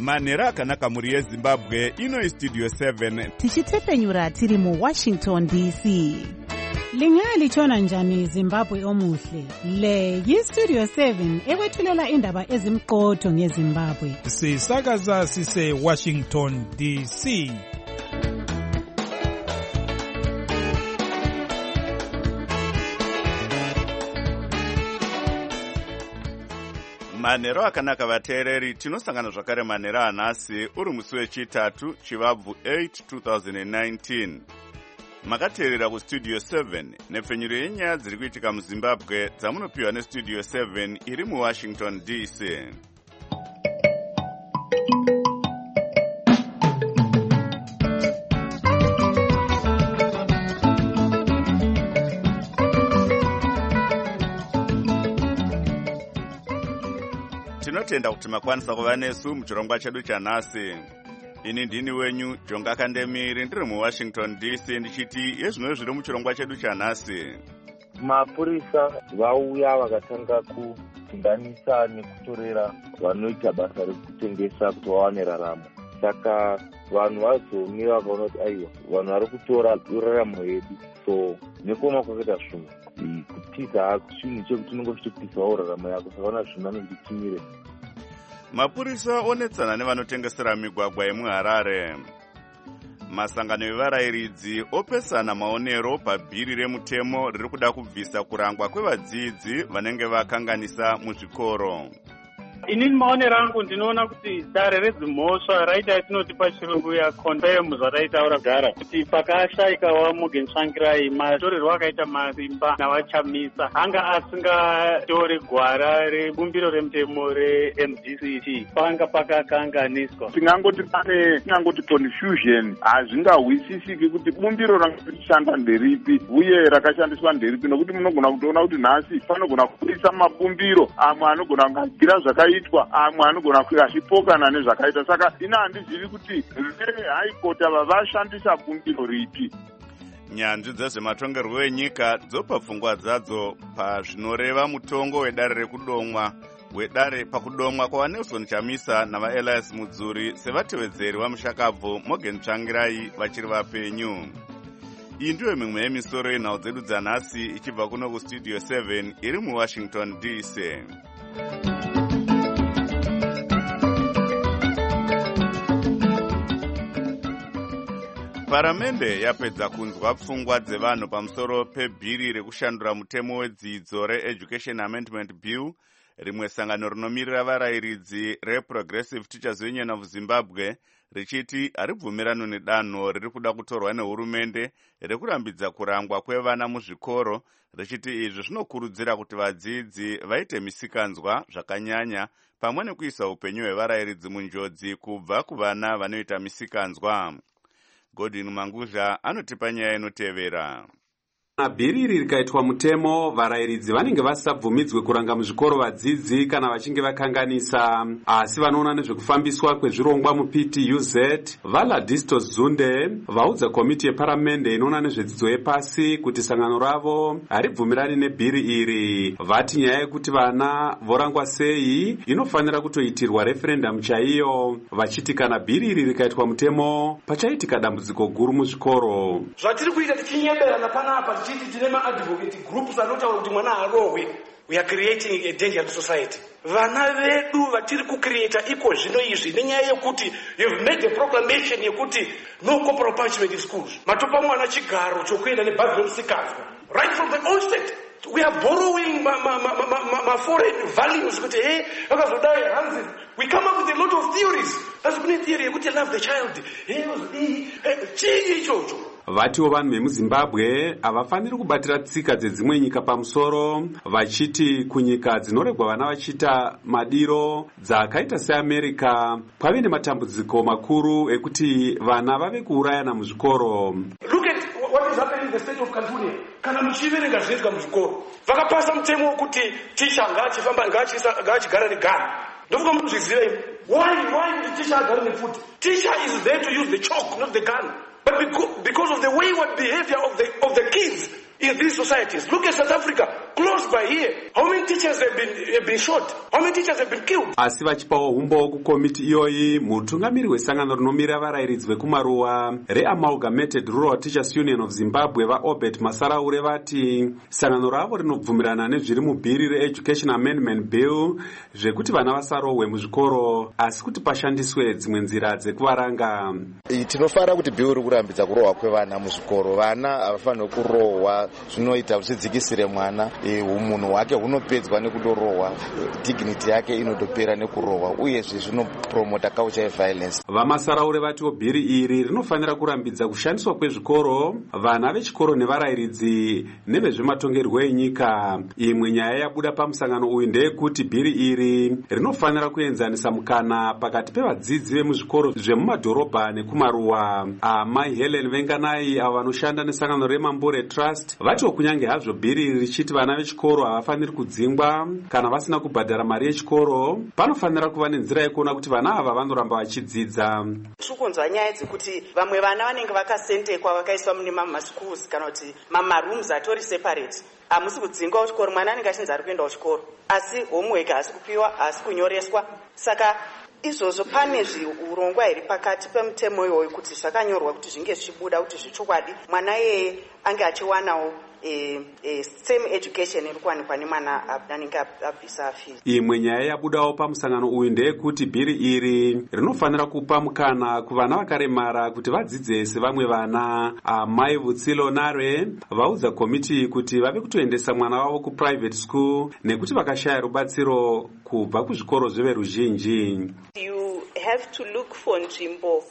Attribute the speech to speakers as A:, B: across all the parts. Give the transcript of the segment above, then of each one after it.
A: manhero akanaka mhuri yezimbabwe. Ino istudio 7
B: tichitefenyura tiri muWashington DC.
C: Lingalitshona njani Zimbabwe omuhle? Le yistudio 7 ekwethulela indaba ezimqotho ngeZimbabwe.
D: Sisakaza sise Washington DC.
A: manhero akanaka vateereri, tinosangana zvakare manhero anhasi uri musi wechitatu chivabvu 8 2019. Makateerera kustudio 7 nepfenyuro yenyaya dziri kuitika muZimbabwe dzamunopiwa nestudio 7 iri muWashington DC. Tinotenda kuti makwanisa kuva nesu muchirongwa chedu chanhasi. Ini ndini wenyu Jonga Kandemiri, ndiri muWashington DC ndichiti yezvino zviri muchirongwa chedu chanhasi.
E: Mapurisa vauya vakatanga kudzinganisa nekutorera vanoita basa rekutengesa kuti vawane raramo. Saka vanhu vazomira vakaona kuti aiwa, vanhu vari kutora raramo yedu. So nekoma kwakaita zvinhu kutiza chinhu chekuti unenge uchitopisa raramo yako, saka vana zvinhu vanozvitimire.
A: Mapurisa onetsana nevanotengesera migwagwa yemuHarare. Masangano evarayiridzi opesana maonero pabhiri remutemo riri kuda kubvisa kurangwa kwevadzidzi vanenge vakanganisa muzvikoro.
F: Inini maonero angu ndinoona kuti dare redzimhosva raita yatinoti pachirungu yakonfirm zvataitaura gara kuti pakashaikawa Morgan Tsvangirai matorerwo akaita masimba navachamisa anga asingatore gwara rebumbiro remutemo reMDCT panga pakakanganiswa.
G: Tingangoti confusion hazvingahwisisiki kuti bumbiro rakashanda nderipi uye rakashandiswa nderipi, nokuti munogona kutoona kuti nhasi panogona kuisa mabumbiro amwe anogona kugagira zvakaitwa amwe anogona achipokana nezvakaita. Saka ina handizivi kuti veHigh Court ava vashandisa bumbiro ripi.
A: Nyanzvi dzezvematongerwo enyika dzopa pfungwa dzadzo pazvinoreva mutongo wedare rekudomwa pakudomwa kwaNelson Chamisa navaElias Mudzuri sevatevedzeri vamushakabvu Morgan Tsvangirai vachiri vapenyu. Iyi ndiyo mimwe yemisoro yenhau dzedu dzanhasi ichibva kuno kustudio 7 iri muWashington DC. Paramende yapedza kunzwa pfungwa dzevanhu pamusoro pebhiri rekushandura mutemo wedzidzo reEducation Amendment Bill. Rimwe sangano rinomirira varayiridzi reProgressive Teachers Union of Zimbabwe richiti haribvumirano nedanho riri kuda kutorwa nehurumende rekurambidza kurangwa kwevana muzvikoro, richiti izvi zvinokurudzira kuti vadzidzi vaite misikanzwa zvakanyanya pamwe nekuisa upenyu hwevarayiridzi munjodzi kubva kuvana vanoita misikanzwa. Godwin Manguzha anotipa nyaya inotevera.
H: Bhiri iri rikaitwa mutemo, varayiridzi vanenge vasabvumidzwe kuranga muzvikoro vadzidzi kana vachinge vakanganisa. Asi vanoona nezvekufambiswa kwezvirongwa muPTUZ Valadisto Zunde vaudza komiti yeparamende inoona nezvedzidzo yepasi kuti sangano ravo haribvumirani nebhiri iri. Vati nyaya yekuti vana vorangwa sei inofanira kutoitirwa referendum chaiyo, vachiti kana bhiri iri rikaitwa mutemo pachaitika dambudziko guru muzvikoro.
I: Zvatiri kuita tichinyeberana panapa tine ma-advocate groups anotaura kuti mwana harohwe. We are creating a dangerous society. Vana vedu vatiri kucreata iko zvino izvi nenyaya yekuti you've made a proclamation yekuti no corporal punishment in schools. Matopa mwana chigaro chokuenda nebhazi romusikazwa. Right from the onset. We are borrowing foreign values. We come up with a lot of theories. As a theory yekuti love the child.
H: Vatiwo vanhu vemuZimbabwe havafaniri kubatira tsika dzedzimwe nyika pamusoro, vachiti kunyika dzinoregwa vana vachiita madiro dzakaita seAmerica kwave nematambudziko makuru ekuti vana vave kuurayana muzvikoro.
I: Look at what is happening in the state of California. Kana muchiverenga zvinoitika muzvikoro, vakapasa mutemo wekuti ticha ngaachigara negana. Ndofuka munozviziva imi. Why would the teacher agare nefuti? Teacher is there to use the chalk, not the gun. But because of the wayward behavior of the kids in these societies. Look at South Africa, close by here. How many teachers have been shot? How many teachers have been killed?
H: Asi vachipawo umbo kukomiti iyoyi, mutungamiri wesangano rinomira varairidzi vekumaruwa reAmalgamated Rural Teachers Union of Zimbabwe vaObert Masaraure vati sangano ravo rinobvumirana nezviri mubhiri reEducation Amendment Bill zvekuti vana vasarohwe muzvikoro asi kuti pashandiswe dzimwe nzira dzekuvaranga.
J: Tinofanira kuti bill iri kurambidza kurohwa kwevana muzvikoro. Vana havafaniri kurohwa, zvinoita zvidzikisire mwana, umunhu hwake hunopedzwa nekudorohwa, dignity yake inotopera nekurohwa, uyezve zvinopromota culture yeviolence.
H: Vamasaraure vatiwo bhiri iri rinofanira kurambidza kushandiswa kwezvikoro, vana vechikoro nevarairidzi nevezvematongerwo enyika. Imwe nyaya yabuda pamusangano uyu ndeyekuti bhiri iri rinofanira kuenzanisa mukana pakati pevadzidzi vemuzvikoro zvemumadhorobha nekumaruwa. Amai Helen Venganai avo vanoshanda nesangano reMambure Trust vatiwo kunyange hazvo bhiri iri richiti vana vechikoro havafaniri kudzingwa kana vasina kubhadhara mari yechikoro, panofanira kuva nenzira yekuona kuti vana ava vanoramba vachidzidza.
K: Tirikunzwa nyaya dzekuti vamwe vana vanenge vakasentekwa vakaiswa mune maschools kana kuti mamarooms atori separate. Hamusi kudzingwa kuchikoro, mwana anenge achinzi ari kuenda kuchikoro asi homework haasi kupiwa, haasi kunyoreswa. Saka izvozvo pane zviurongwa iri pakati pemutemo iyoyo kuti zvakanyorwa kuti zvinge zvichibuda kuti zvechokwadi mwana iyeye ange achiwanawo same education iri kuwanikwa nemwana anenge abvisa afiri.
H: Imwe nyaya yabudawo pamusangano uyu ndeyekuti bhiri iri rinofanira kupa mukana kuvana vakaremara kuti vadzidze sevamwe vana. Amai Vutsilo Nare vaudza komiti kuti vave kutoendesa mwana wavo kuprivate school nekuti vakashaya rubatsiro kubva kuzvikoro zveveruzhinji.
L: You have to look for nzvimbo.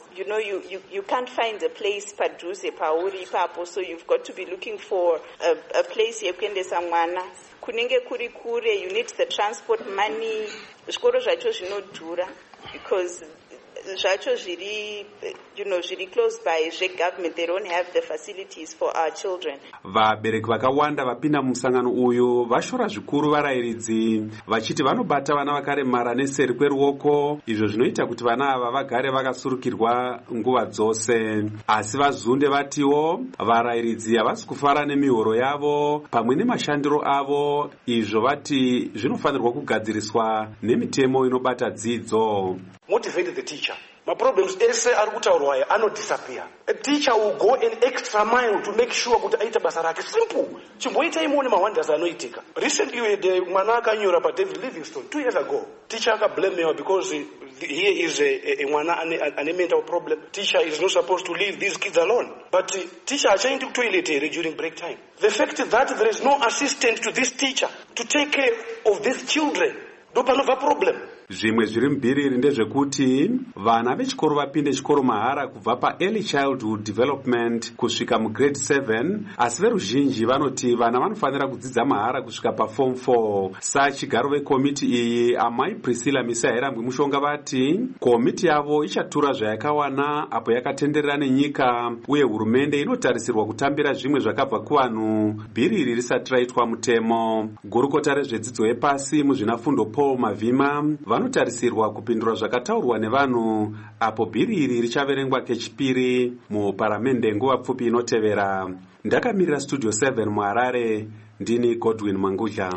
L: You can't find a place padhuze pauri ipapo, so you've got to be looking for a place yekuendesa mwana. Kunenge kuri kure, you need the transport money. Zvikoro zvacho zvinodhura because zvacho zviri zviri close by zvegovernment, they don't have the facilities for our children.
H: Vabereki vakawanda vapinda mumusangano uyu vashora zvikuru varairidzi vachiti vanobata vana vakaremara neseri kweruoko, izvo zvinoita kuti vana ava vagare vakasurukirwa nguva dzose. Asi vazunde vatiwo varairidzi havasi kufara nemihoro yavo pamwe nemashandiro avo, izvo vati zvinofanirwa kugadziriswa nemitemo inobata dzidzo.
I: Motivate the teacher. My problems ese ari kutaurwa aya disappear. A teacher will go an extra mile to make sure kuti aita basa rake. Simple. Chimboita imone mawonders anoitika. Recently we had mwana akanyora pa David Livingstone 2 years ago. Teacher akablamewa because here is a mwana ane mental problem. Teacher is not supposed to leave these kids alone. But teacher achaindi kutoilet during break time. The fact that there is no assistant to this teacher to take care of these children, ndopanobva problem.
H: Zvimwe zviri mubhiri iri ndezvekuti vana vechikoro vapinde chikoro mahara kubva paearly childhood development kusvika mugrade 7, asi veruzhinji vanoti vana vanofanira kudzidza mahara kusvika paform 4. Sachigaro vekomiti iyi amai Priscilla Misaherambwi Mushonga vati komiti yavo ichatura zvayakawana apo yakatenderera nenyika uye hurumende inotarisirwa kutambira zvimwe zvakabva kuvanhu bhiri iri risati raitwa mutemo. Gurukota rezvedzidzo yepasi muzvinafundo Paul Mavhima vanotarisirwa kupindura zvakataurwa nevanhu apo bhiri iri richaverengwa kechipiri muparamende nguva pfupi inotevera. Ndakamirira Studio 7 muHarare, ndini Godwin Mangudla.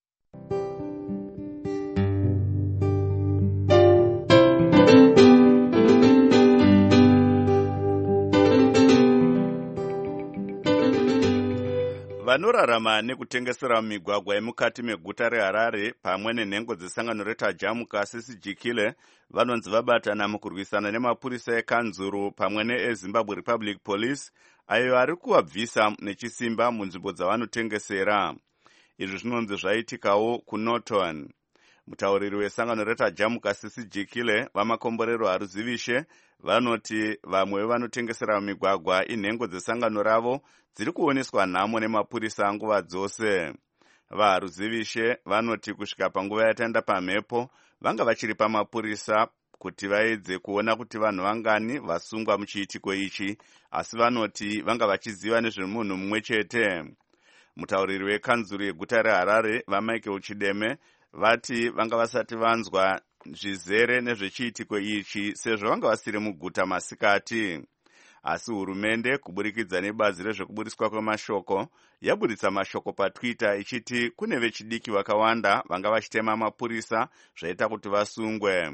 A: vanorarama nekutengesera migwagwa yemukati meguta reHarare pamwe nenhengo dzesangano retajamuka CCG vanonzi vabatana mukurwisana nemapurisa ekanzuru pamwe neeZimbabwe Republic Police ayo ari kuvabvisa nechisimba munzvimbo dzavanotengesera. Izvi zvinonzi zvaitikawo kuNorton. Mutauriri wesangano retajamuka CCG vamakomborero Haruzivishe vanoti vamwe vanotengesera migwagwa inhengo dzesangano ravo dziri kuoneswa nhamo nemapurisa nguva dzose. VaHaruzivishe vanoti kusvika panguva yataenda pamhepo vanga vachiri pamapurisa kuti vaedze kuona kuti vanhu vangani vasungwa muchiitiko ichi, asi vanoti vanga vachiziva nezvemunhu mumwe chete. Mutauriri wekanzuru yeguta reHarare vaMichael Chideme vati vanga vasati vanzwa zvizere nezvechiitiko ichi sezvo vanga vasiri muguta masikati. asi hurumende kuburikidza nebazi rezvekuburiswa kwemashoko yaburitsa mashoko patwitter ichiti kune vechidiki vakawanda vanga vachitema mapurisa zvaita kuti vasungwe.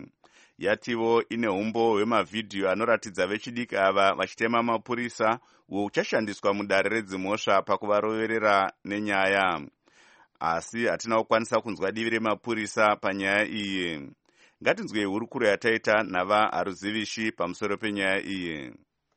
A: Yativo ine umbo hwemavhidhiyo anoratidza vechidiki ava vachitema mapurisa uwo uchashandiswa mudare redzimhosva pakuvaroverera nenyaya, asi hatina kukwanisa kunzwa divi remapurisa panyaya iyi. Ngatinzwei hurukuro yataita navaharuzivishi pamusoro penyaya iyi.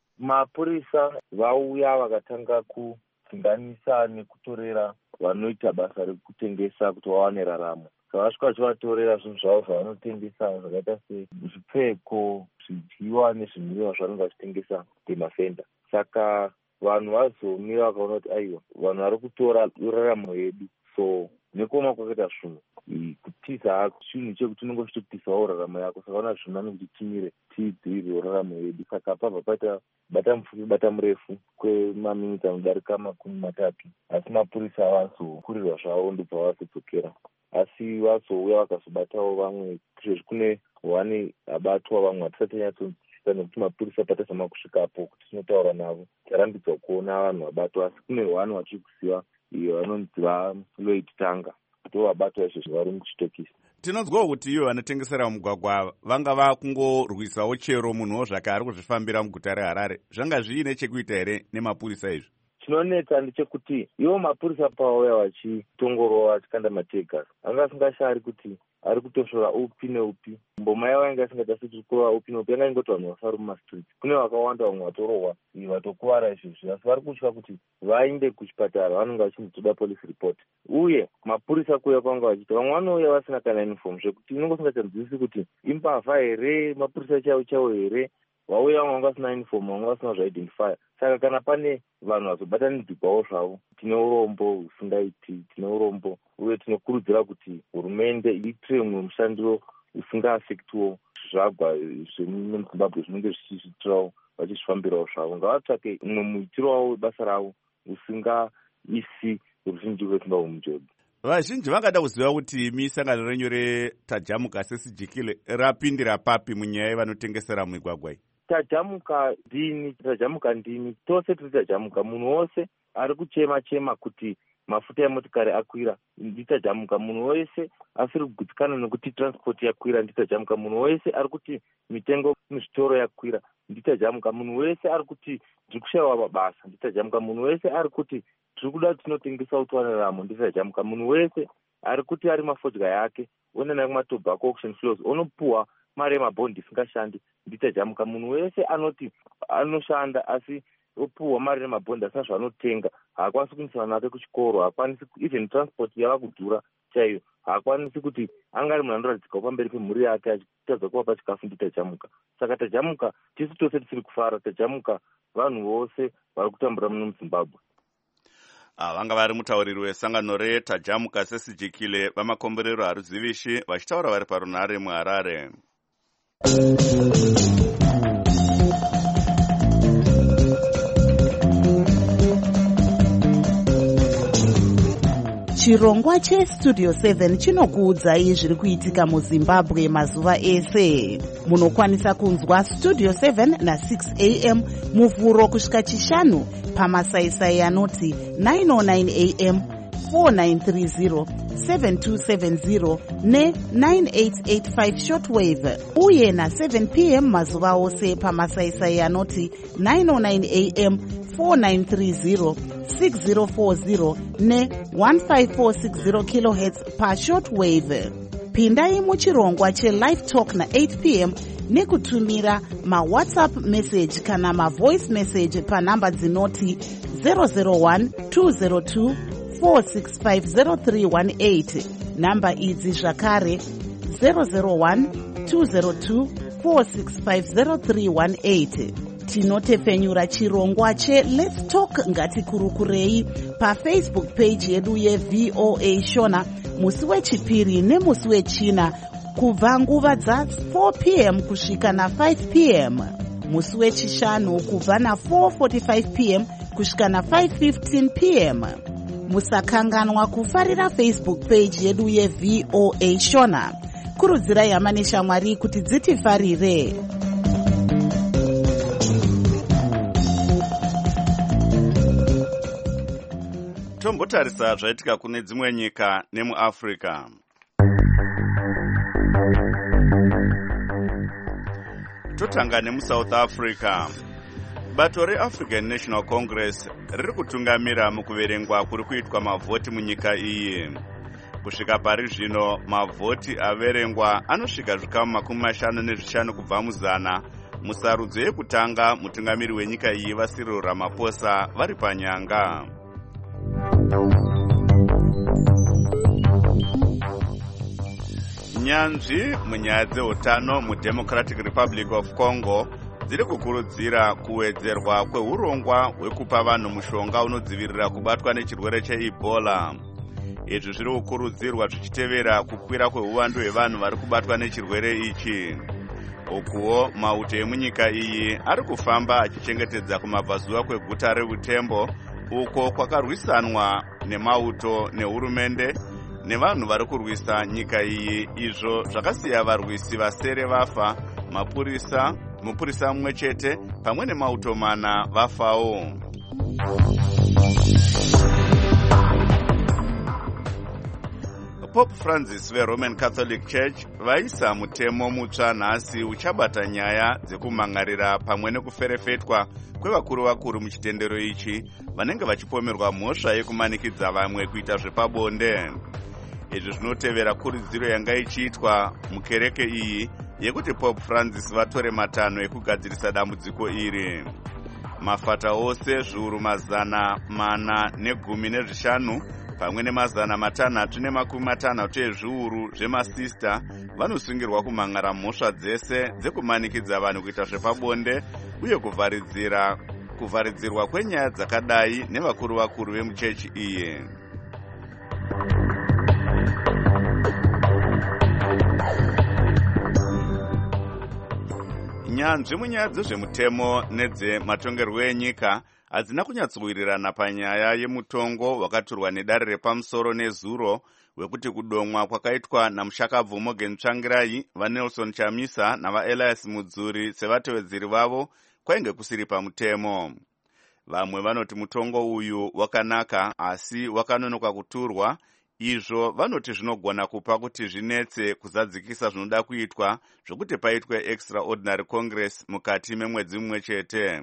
E: Mapurisa vauya vakatanga kudzinganisa nekutorera vanoita basa rekutengesa kuti vawane raramo. Vasvika vachivatorera zvinhu zvavo zvavanotengesa zvakaita sezvipfeko, zvidyiwa nezvinwiwa zvavanenge vachitengesa kwemafenda. Saka vanhu vazomira vakaona kuti aiwa, vanhu vari kutora uraramo yedu, so nekoma kwakaita zvinhu kutiza chinhu chekuti unenge uchitotisawo uraramo yako. Saka vaona zvinani kuti timire tidzivirire uraramo yedu. Saka pabva paita bata mupfupi bata murefu kwemaminitsi anodarika 30, asi mapurisa avazokurirwa zvavo ndobva vazodzokera. Asi vazouya vakazobatawo vamwe, sezvo kune wani abatwa vamwe hatisati tanyatsonzwisisa nekuti mapurisa patazama kusvikapo kuti tinotaura navo tarambidzwa kuona vanhu vabatwa, asi kune wani wachiri kuziva iyo vanonzi vaLloyd Tanga ndo vabatwa izvo vari muchitokisi.
A: Tinonzwawo kuti ivo vanotengesera mugwagwa vanga vakungorwisawo chero munhuwo zvake ari kuzvifambira muguta reHarare. Zvanga zviine chekuita here nemapurisa izvi?
E: Chinonetsa ndechekuti ivo mapurisa pavauya vachitongorowa vachikanda mategasi anga asingashari kuti ari kutosvora upi neupi. Mboma yavo yanga asingada kuti kurova upi neupi, yanga ingoti vanhu vasaru mumastreets. Kune vakawanda vamwe vatorohwa vatokuvara izvizvi, asi vari kutya kuti vainde kuchipatara vanenge vachinzotoda police report. Uye mapurisa kuuya kwanga vachiita vamwe vanouya vasina kana uniform zvekuti unenge usingachanzwisisi kuti imbavha here, mapurisa chaivo chaivo here. Vauya vamwe vanga vasina uniform, vamwe vasina zvaidentifier. Saka kana pane vanhu vazobatanidzikwawo zvavo, tine urombo husingaiti, tine urombo, uye tinokurudzira kuti hurumende iitire mumwe mushando usingaafektiwo zvagwa zvemuZimbabwe zvinenge zvichizvitirawo vachizvifambirawo zvavo. Ngavatsvake mumwe muitiro wavo webasa ravo usingaisi ruzhinji rweZimbabwe munjodzi.
A: Vazhinji vangada kuziva kuti misangano renyu retajamuka sesijikile rapindira papi munyaya yevanotengesera mumigwagwa iyi.
E: Tajamuka ndini, tose tiri tajamuka. Munhu wose ari kuchema kuti mafuta emotikari akwira nditajamuka. Munhu wese asiri kugutsikana nekuti transport yakwira nditajamuka. Munhu wese ari kuti mitengo muzvitoro yakwira nditajamuka. Munhu wese ari kuti ndiri kushayiwa mabasa nditajamuka. Munhu wese ari kuti tiri kuda tinotengesa utwaniramo nditajamuka. Munhu wese ari kuti ari mafodya yake onana kumatobacco auction floors onopuwa mari yemabhondi isingashandi nditajamuka. Munhu wese anoti anoshanda asi opuwa mari yemabhondi asina zvaanotenga, haakwanisi kuendesa vana vake kuchikoro, haakwanisi even transport yava kudhura chaiyo, haakwanisi kuti anga ari munhu anoradzikawo pamberi pemhuri yake achitadza kuvapa chikafu nditajamuka. Saka tajamuka tisu tose tisiri kufara, tajamuka vanhu vose vari kutambura muno muZimbabwe.
A: Vanga vari mutauriri wesangano retajamuka sesijikile vamakomborero haruzivishi vachitaura vari parunhare muHarare.
B: Chirongwa cheStudio 7 chinokuudzai zviri kuitika muZimbabwe mazuva ese. Munokwanisa kunzwa Studio 7 na6 am muvhuro kusvika chishanu pamasaisai anoti 909 am, 4930, 7270 ne9885 shortwave, uye na7 pm mazuva ose pamasaisai anoti 909 am, 4930, 6040 ne1546 kHz pashortwave. Pindai muchirongwa chelive talk na8 pm nekutumira mawhatsapp message kana mavoice message panhamba dzinoti 001 202 4650318. Namba idzi zvakare 001 202 4650318. Tinotepfenyura chirongwa cheLet's Talk ngatikurukurei paFacebook page yedu yeVOA Shona musi wechipiri nemusi wechina kubva nguva dza4 pm kusvika na5 pm, musi wechishanu kubva na4:45 pm kusvika na5:15 pm. Musakanganwa kufarira Facebook page yedu yeVOA Shona. Kurudzirai hama neshamwari kuti dzitifarire.
A: Tombotarisa zvaitika kune dzimwe nyika nemuAfrica. Totanga nemuSouth Africa. Bato reAfrican National Congress riri kutungamira mukuverengwa kuri kuitwa mavhoti munyika iyi. Kusvika pari zvino mavhoti averengwa anosvika zvikamu 55 kubva muzana. Musarudzo yekutanga mutungamiri wenyika iyi vaCyril Ramaphosa vari panyanga. Nyanzvi munyaya dzeutano muDemocratic Republic of Congo dziri kukurudzira kuwedzerwa kweurongwa hwekupa vanhu mushonga unodzivirira kubatwa nechirwere cheEbola. Izvi zviri kukurudzirwa zvichitevera kukwira kweuwandu hwevanhu vari kubatwa nechirwere ichi. Ukuwo mauto emunyika iyi ari kufamba achichengetedza kumabvazuva kweguta reUtembo, uko kwakarwisanwa nemauto nehurumende nevanhu vari kurwisa nyika iyi. Izvo zvakasiya varwisi vasere vafa, mupurisa mumwe chete pamwe nemauto 4 vafawo. Pope Francis veRoman Catholic Church vaisa mutemo mutsva nhasi uchabata nyaya dzekumangarira pamwe nekuferefetwa kwevakuru muchitendero ichi vanenge vachipomerwa mhosva yekumanikidza vamwe kuita zvepabonde. Izvi zvinotevera kurudziro yanga ichiitwa mukereke iyi yekuti Pope Francis vatore matanho ekugadzirisa dambudziko iri. Mafata ose zviuru 415 pamwe nemazana 560 ezviuru zvemasista vanosungirwa kumhangara mhosva dzese dzekumanikidza vanhu kuita zvepabonde uye kuvharidzirwa kwenyaya dzakadai nevakuru vemuchechi iyi. Nyanzvi munyaya dzezvemutemo nedzematongerwo enyika hadzina kunyatsowirirana panyaya yemutongo wakaturwa nedare repamusoro nezuro wekuti kudomwa kwakaitwa namushakabvu Morgan Tsvangirai, vaNelson Chamisa navaElias Mudzuri sevatevedzeri vavo kwainge kusiri pamutemo. Vamwe vanoti mutongo uyu wakanaka asi wakanonoka kuturwa. Izvo vanoti zvinogona kupa kuti zvinetse kuzadzikisa zvinoda kuitwa zvokuti paitwe extraordinary congress mukati memwedzi mumwe chete.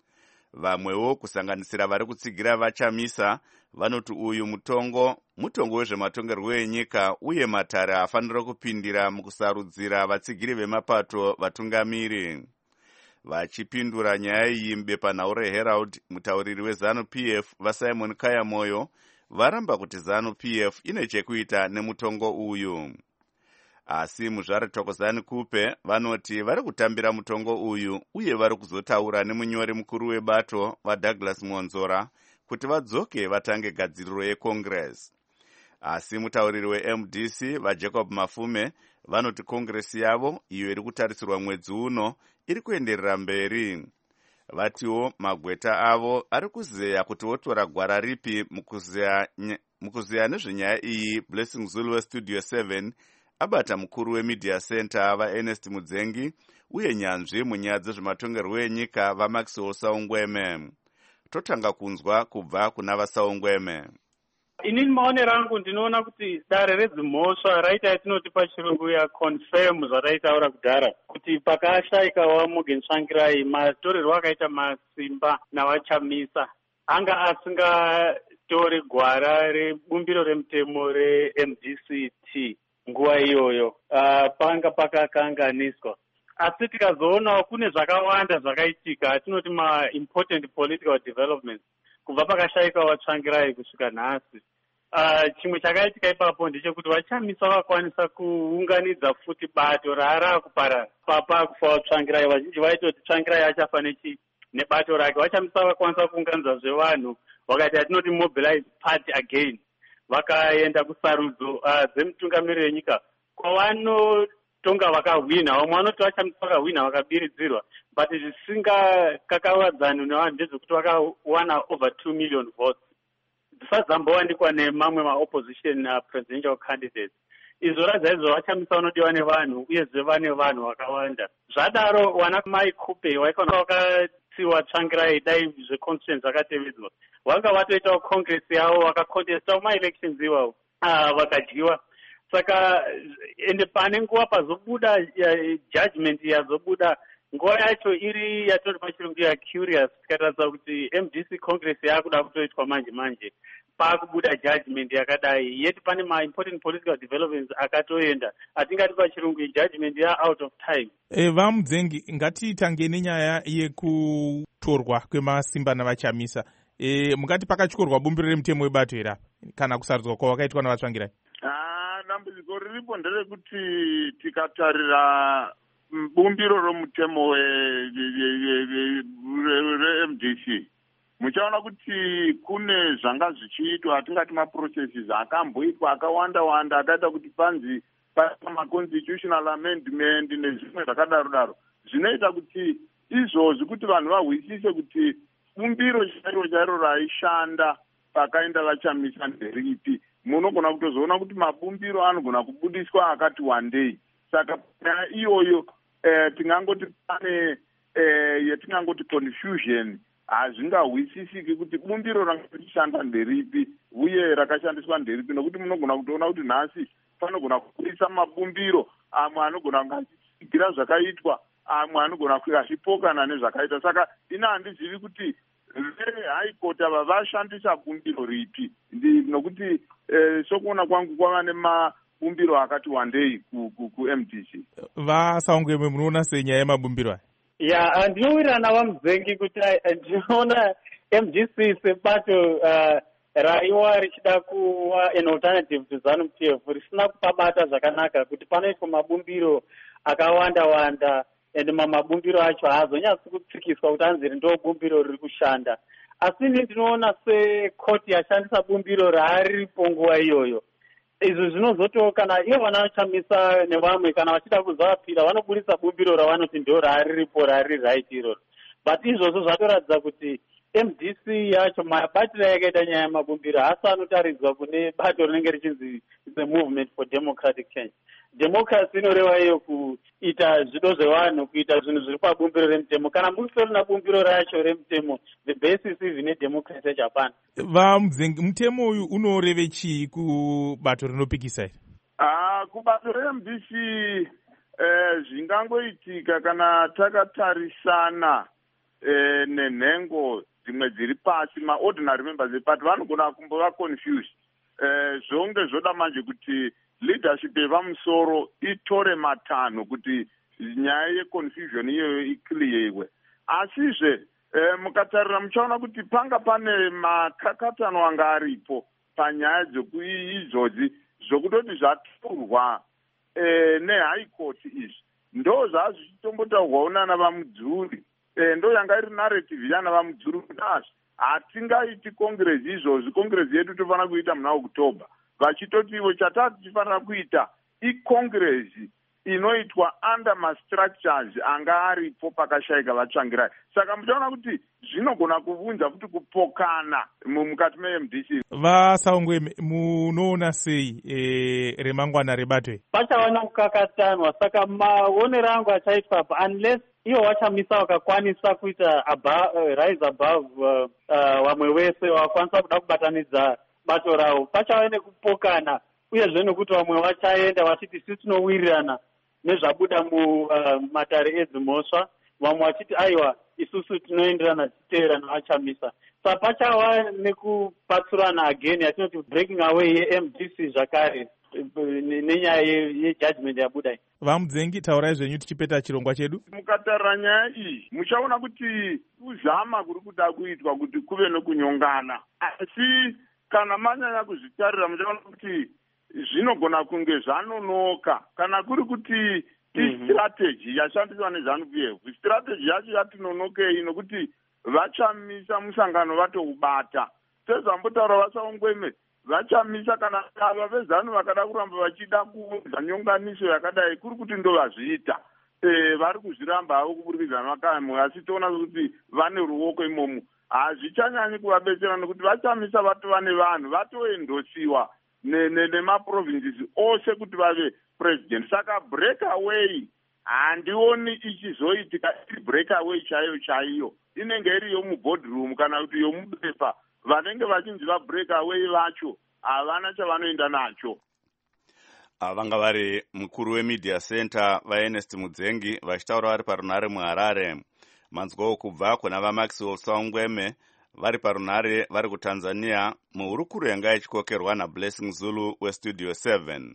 A: Vamwewo kusanganisira vari kutsigira vaChamisa vanoti uyu mutongo wezvematongerwo enyika uye matare afanira kupindira mukusarudzira vatsigiri vemapato vatungamiri. Vachipindura nyaya iyi mubepanhau reHerald, mutauriri weZANU-PF vaSimon Kayamoyo varamba kuti ZANU-PF ine chekuita nemutongo uyu. Asi muzvare Thokozani Kupe vanoti vari kutambira mutongo uyu uye vari kuzotaura nemunyori mukuru webato vaDouglas Monzora kuti vadzoke vatange gadziriro yeCongress. Asi mutauriri weMDC vaJacob Mafume vanoti Congress yavo iyo iri kutarisirwa mwedzi uno iri kuenderera mberi. Vatiwo magweta avo ari kuzeya kuti votora gwara ripi mukuzeya nezvenyaya iyi. Blessing Zulu weStudio 7 abata mukuru weMedia Center vaErnest Mudzengi uye nyanzvi munyaya dzezvematongerwo enyika vaMaxwell Saungweme. Totanga kunzwa kubva kuna vaSaungweme.
F: Inini maonero angu ndinoona kuti dare redzimhosva raita yatinoti pachirungu confirm zvataitaura kudhara kuti pakashaikawa Morgan Tsvangirai matorerwo akaita masimba navaChamisa anga asingatori gwara rebumbiro remutemo reMDCT nguva iyoyo panga pakakanganiswa. Asi tikazoonawo kune zvakawanda zvakaitika atinoti important political developments kubva pakashaikawa Tsvangirai kusvika nhasi. Chimwe chakaitika ipapo ndechekuti vaChamisa vakwanisa kuunganidza futi bato raara kupara pakufa Tsvangirai. Vazhinji vaitoti Tsvangirai achafa nebato rake. VaChamisa vakwanisa kuunganidza zvevanhu vakati atinoti mobilize party again. Vakaenda kusarudzo dzemutungamiriri wenyika kwavanotonga vakahwina. Vamwe vanoti vaChamisa vakahwina vakabiridzirwa, but zvisingakakavadzani nevanhu ndezvekuti vakawana over 2 million votes. Dzisadzambowanikwa nemamwe maopposition presidential candidates. Izvo radza izvo vaChamisa vanodiwa nevanhu uyezve vane vanhu vakawanda. Zvadaro wana Mai Kupe vachitsiwa tsvangirai dai zveconstitution zvakatevedzwa. Vanga vatoitawo congress yavo vakacontestawo maelections iwawo vakadyiwa. Saka ende pane nguva pazobuda judgment yazobuda nguva yacho iri yatori pachirungu curious, tikataridza kuti MDC congress yakuda kutoitwa manje pakubuda judgment yakadai, yet pane important political developments akatoenda atingati pachirungu judgment out of time.
D: Vamudzengi, ngatitange nenyaya yekutorwa kwemasimba navachamisa. Mungati pakatyorwa bumbiro remutemo webato here kana kusarudzwa kwawakaitwa navatsvangirai?
G: Dambudziko riripo nderekuti tikatarira bumbiro romutemo re-MDC muchaona kuti kune zvanga zvichiitwa atingati maprocesses akamboitwa akawanda akaita kuti panzi pamaconstitutional amendment nezvimwe zvakadaro zvinoita kuti izvozvi kuti vanhu vahwisise kuti bumbiro chairo raishanda pakaenda vachamisa nderipi. Munogona kutozoona kuti mabumbiro anogona kubudiswa akati wandei. Saka nyaya iyoyo tingangoti pane yatingangoti confusion, hazvingahwisisiki kuti bumbiro rakashanda nderipi uye rakashandiswa nderipi, nokuti munogona kutoona kuti nhasi panogona kubudisa mabumbiro amwe anogona kungachigira zvakaitwa, amwe anogona kungachipokana nezvakaita. Saka ina handizivi kuti high court ava vashandisa bumbiro ripi, nokuti sokuona kwangu kwava nemabumbiro akati wandei ku-MDC.
D: Vasaungweme, munoona sei nyaya yemabumbiro aya?
F: Ndinowirirana Vamudzengi kuti ndinoona MDC sebato raiwa richida kuva an alternative to ZANU-PF risina kupabata zvakanaka, kuti panoitwa mabumbiro akawanda ende mabumbiro acho haazonyatsi kutsikiswa kuti anzi ndo bumbiro riri kushanda. Asi ndinoona sekoti yashandisa bumbiro raaripo nguva iyoyo. Izvo zvinozoto kana ivo vanachamisa nevamwe kana vachida kuzavapira vanobudisa bumbiro ravanoti ndo raariripo rari right iroro. But izvozvo zvatoratidza kuti MDC yacho mabatiro yakaita nyaya yemabumbiro hasi anotaridzwa kune bato rinenge richinzi the movement for democratic change. Democracy inoreva iyo kuita zvido zvevanhu, kuita zvinhu zviri pabumbiro remutemo. Kana musina bumbiro racho remutemo, the basis even democracy yachapana.
D: Vamudzengi, mutemo uyu unoreve chii kubato rinopikisa iri?
G: Kubato reMDC zvingangoitika kana takatarisana nenhengo dzimwe dziri pasi, maordinary members eparty vanogona kumbova confused. Zvonge zvoda manje kuti leadership yepamusoro itore matanho kuti nyaya yeconfusion iyoyo iclearwe. Asizve mukatarira muchaona kuti panga pane makakatano anga aripo panyaya dzekuizvodzi zvokutoti zvaturwa nehigh court. Izvi ndo zvazvichitombotaurwawo nana Vamudzuri, ndo yanga iri narrative yana Vamudzuri kuti hatingaiti congress izvozvi, congress yedu tofanira kuita muna October. Vachitoti ivo chatati tifanira kuita icongress inoitwa under mastructures anga aripo pakashayika vatsvangirai. Saka muchaona kuti zvinogona kuvunza kuti kupokana mukati meMDC.
D: Vasaungweme, munoona sei remangwana rebato?
F: Pachava nokukakatanwa, saka maonero angu achaitwa pa unless ivo vachamisa vakakwanisa kuita rise above vamwe vese vakwanisa kuda kubatanidza bato ravo, pachava nekupokana uyezve nekuti vamwe vachaenda vachiti sisi tinowirirana nezvabuda mumatare edzimhosva, vamwe vachiti aiwa isusu tinoenderana tichiteerana vachamisa. Saka pachava nekupatsurana again yatinoti breaking away yeMDC zvakare nenyaya yejudgment yabuda.
D: Vamudzengi, taurai zvenyu tichipeta chirongwa chedu.
G: Mukatarira nyaya iyi muchaona kuti kuzama kuri kuda kuitwa kuti kuve nokunyongana, asi kana manyanya kuzvitarira muchaona kuti zvinogona kunge zvanonoka kana kuri kuti strategy yashandiswa neZANU-PF. Strategy yacho yatinonokei nokuti vachamisa musangano vatoubata. Sezvambotaura Vasaungweme, vachamisa kana ava vezanu vakada kuramba vachida kuunza nyonganiso yakadai kuri kuti ndo vazviita. Vari kuzviramba havo kuburikidza nakamwe, asi toona kuti vane ruoko imomo. Hazvichanyanyi kuvabetsera nokuti vachamisa vatova nevanhu vatoendosiwa nemaprovinces ose kuti vave president. Saka breakaway handioni ichizoitika iri breakaway chaiyo inenge iri yomuboardroom kana kuti yomubepa. Vanenge vachinzi vabreak away vacho havana chavanoenda nacho.
A: Vanga vari mukuru wemedia center vaErnest Mudzengi vachitaura vari parunare muHarare. Manzwawo kubva kuna vaMaxwell Saungweme vari parunare vari kuTanzania muhurukuro yanga ichikokerwa naBlessing Zulu weStudio 7.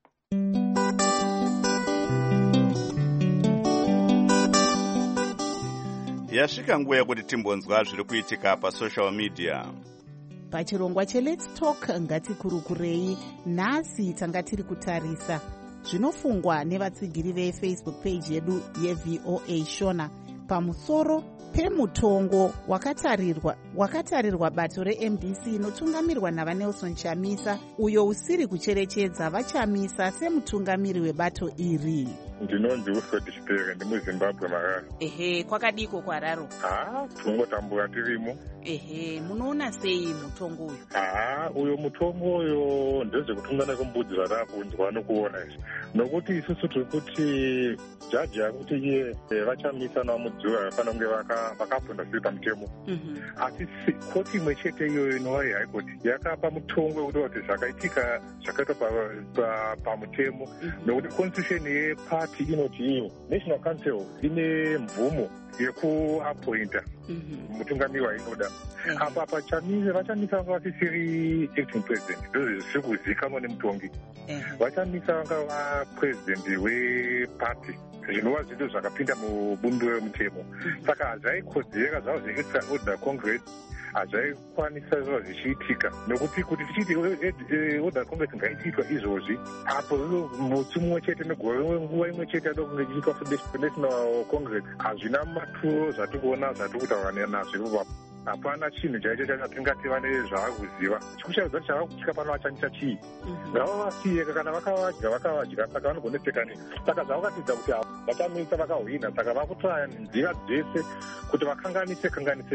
A: Yasvika nguva yekuti timbonzwa zviri kuitika pasocial media.
B: Pachirongwa cheLet's Talk ngatikurukurei, nhasi tanga tiri kutarisa zvinofungwa nevatsigiri veFacebook page yedu yeVOA Shona pamusoro pemutongo wakatarirwa bato reMDC inotungamirwa navaNelson Chamisa, uyo usiri kucherechedza vaChamisa semutungamiri webato iri.
M: Ndinonzi Wilfred Chipere, ndimuZimbabwe Mararo.
B: Ehe, kwakadiko kwararo?
M: Tongotambura tirimo.
B: Ehe, munoona sei mutongo uyu?
M: Uyo mutongo uyo ndezvekutungana kwembudzi zvatakunzwa nokuona izvi. Nokuti isusu tiri kuti jaji yakuti iye vaChamisa navamudziwa vafana kunge vakapunda sei pamutemo. Asi koti imwe chete iyoyo inova yeHigh Court yakapa mutongo wekuti zvakaitika zvakaitwa pamutemo, nokuti constitution yeparty inoti iyo National Council ine mvumo yekuappointa mutungamiri wainoda. Apa vaChamisa vanga vasisiri acting president, ndizvo zviri kuzivikanwa nemutongi. vaChamisa vanga vapresident weparty, zvinova zvinhu zvakapinda mubundu remutemo. Saka hazvaikodzera zvavo zveextraordinary congress hazvaikwanisa zvava zvichiitika, nokuti kuti tichiti ordinary congress ngaichiitwa izvozvi, apo musi mumwe chete nguva imwe chete ado kunge ichiitwa national congress, hazvina maturo zvatiri kuona zvatiri kutaura nazvo. Hapana chinhu chaicho chatingativa nezvavakuziva. Chikushaidza kuti chavakutyika pano vachanisa chii. Ngavavasiyeka, kana vakavadya saka vanogonetseka nei. Saka zvavakatidza kuti vaChamisa vakahwina, saka vakutsvaya nzira dzese kuti vakanganise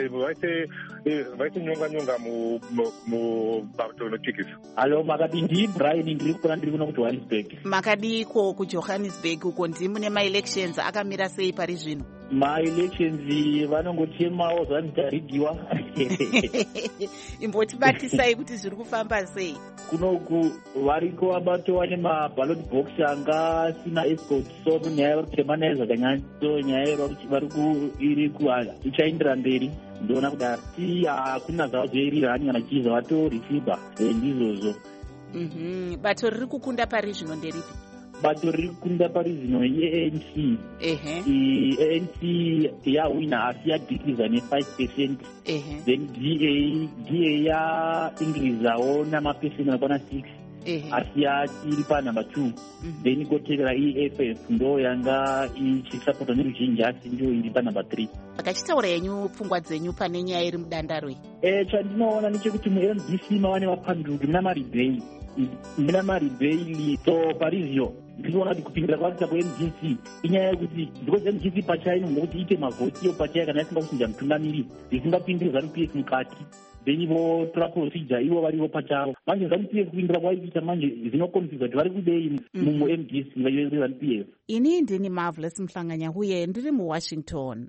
M: vaise nyonga mubato inotikisa.
N: Halo, makati ndii Brian, ndiri kuno kuti Johannesburg.
B: Makadiko kuJohannesburg uko ndimune maelections akamira sei pari zvino?
N: Maelections vanongochemawo zvanitaridiwa.
B: Imbotibatisai kuti zviri kufamba sei?
N: Kunoku variko vabatova nemaballot box anga asina escort, so nyaya vari kutemana zvakanyanya, so nyaya iri ichaendera mberi. Ndoona kuti asi hakuna zvavo zverirani kana chii zvavatorisiva ndizvozvo.
B: Bato riri kukunda pari zvino nderipi?
N: Bato riri kukunda pari zvino yeANC. ANC yawina asi yadhikiriza ne5%. Then DA yaingirizawo namapesenti anokwana 6. asi iri panumber 2. Then kotekera EFF ndo yanga ichisapotwa neruzhinji asi ndio iri panumber 3.
B: Akachitaura yenyu pfungwa dzenyu pane nyaya iri mudandaro iyi?
N: Chandinoona nechekuti muMDC mavane vapanduki muna maribeli, so parizvio ndinoona kuti kupindira kwavakaita kuMDC inyaya yekuti because MDC pachaino ngokuti iite mavhoti iyo pachayo kana isinga kuchinja mutungamiri zvisingapindiri ZANU-PF mukati, then votora procedure ivo varivo pachavo. Manje ZANU-PF kupindira kwaiita manje zvinokonfisa kuti vari kudei muMDC vaZANU-PF.
B: Ini ndini Marvelous Mhlanganya uye ndiri muWashington.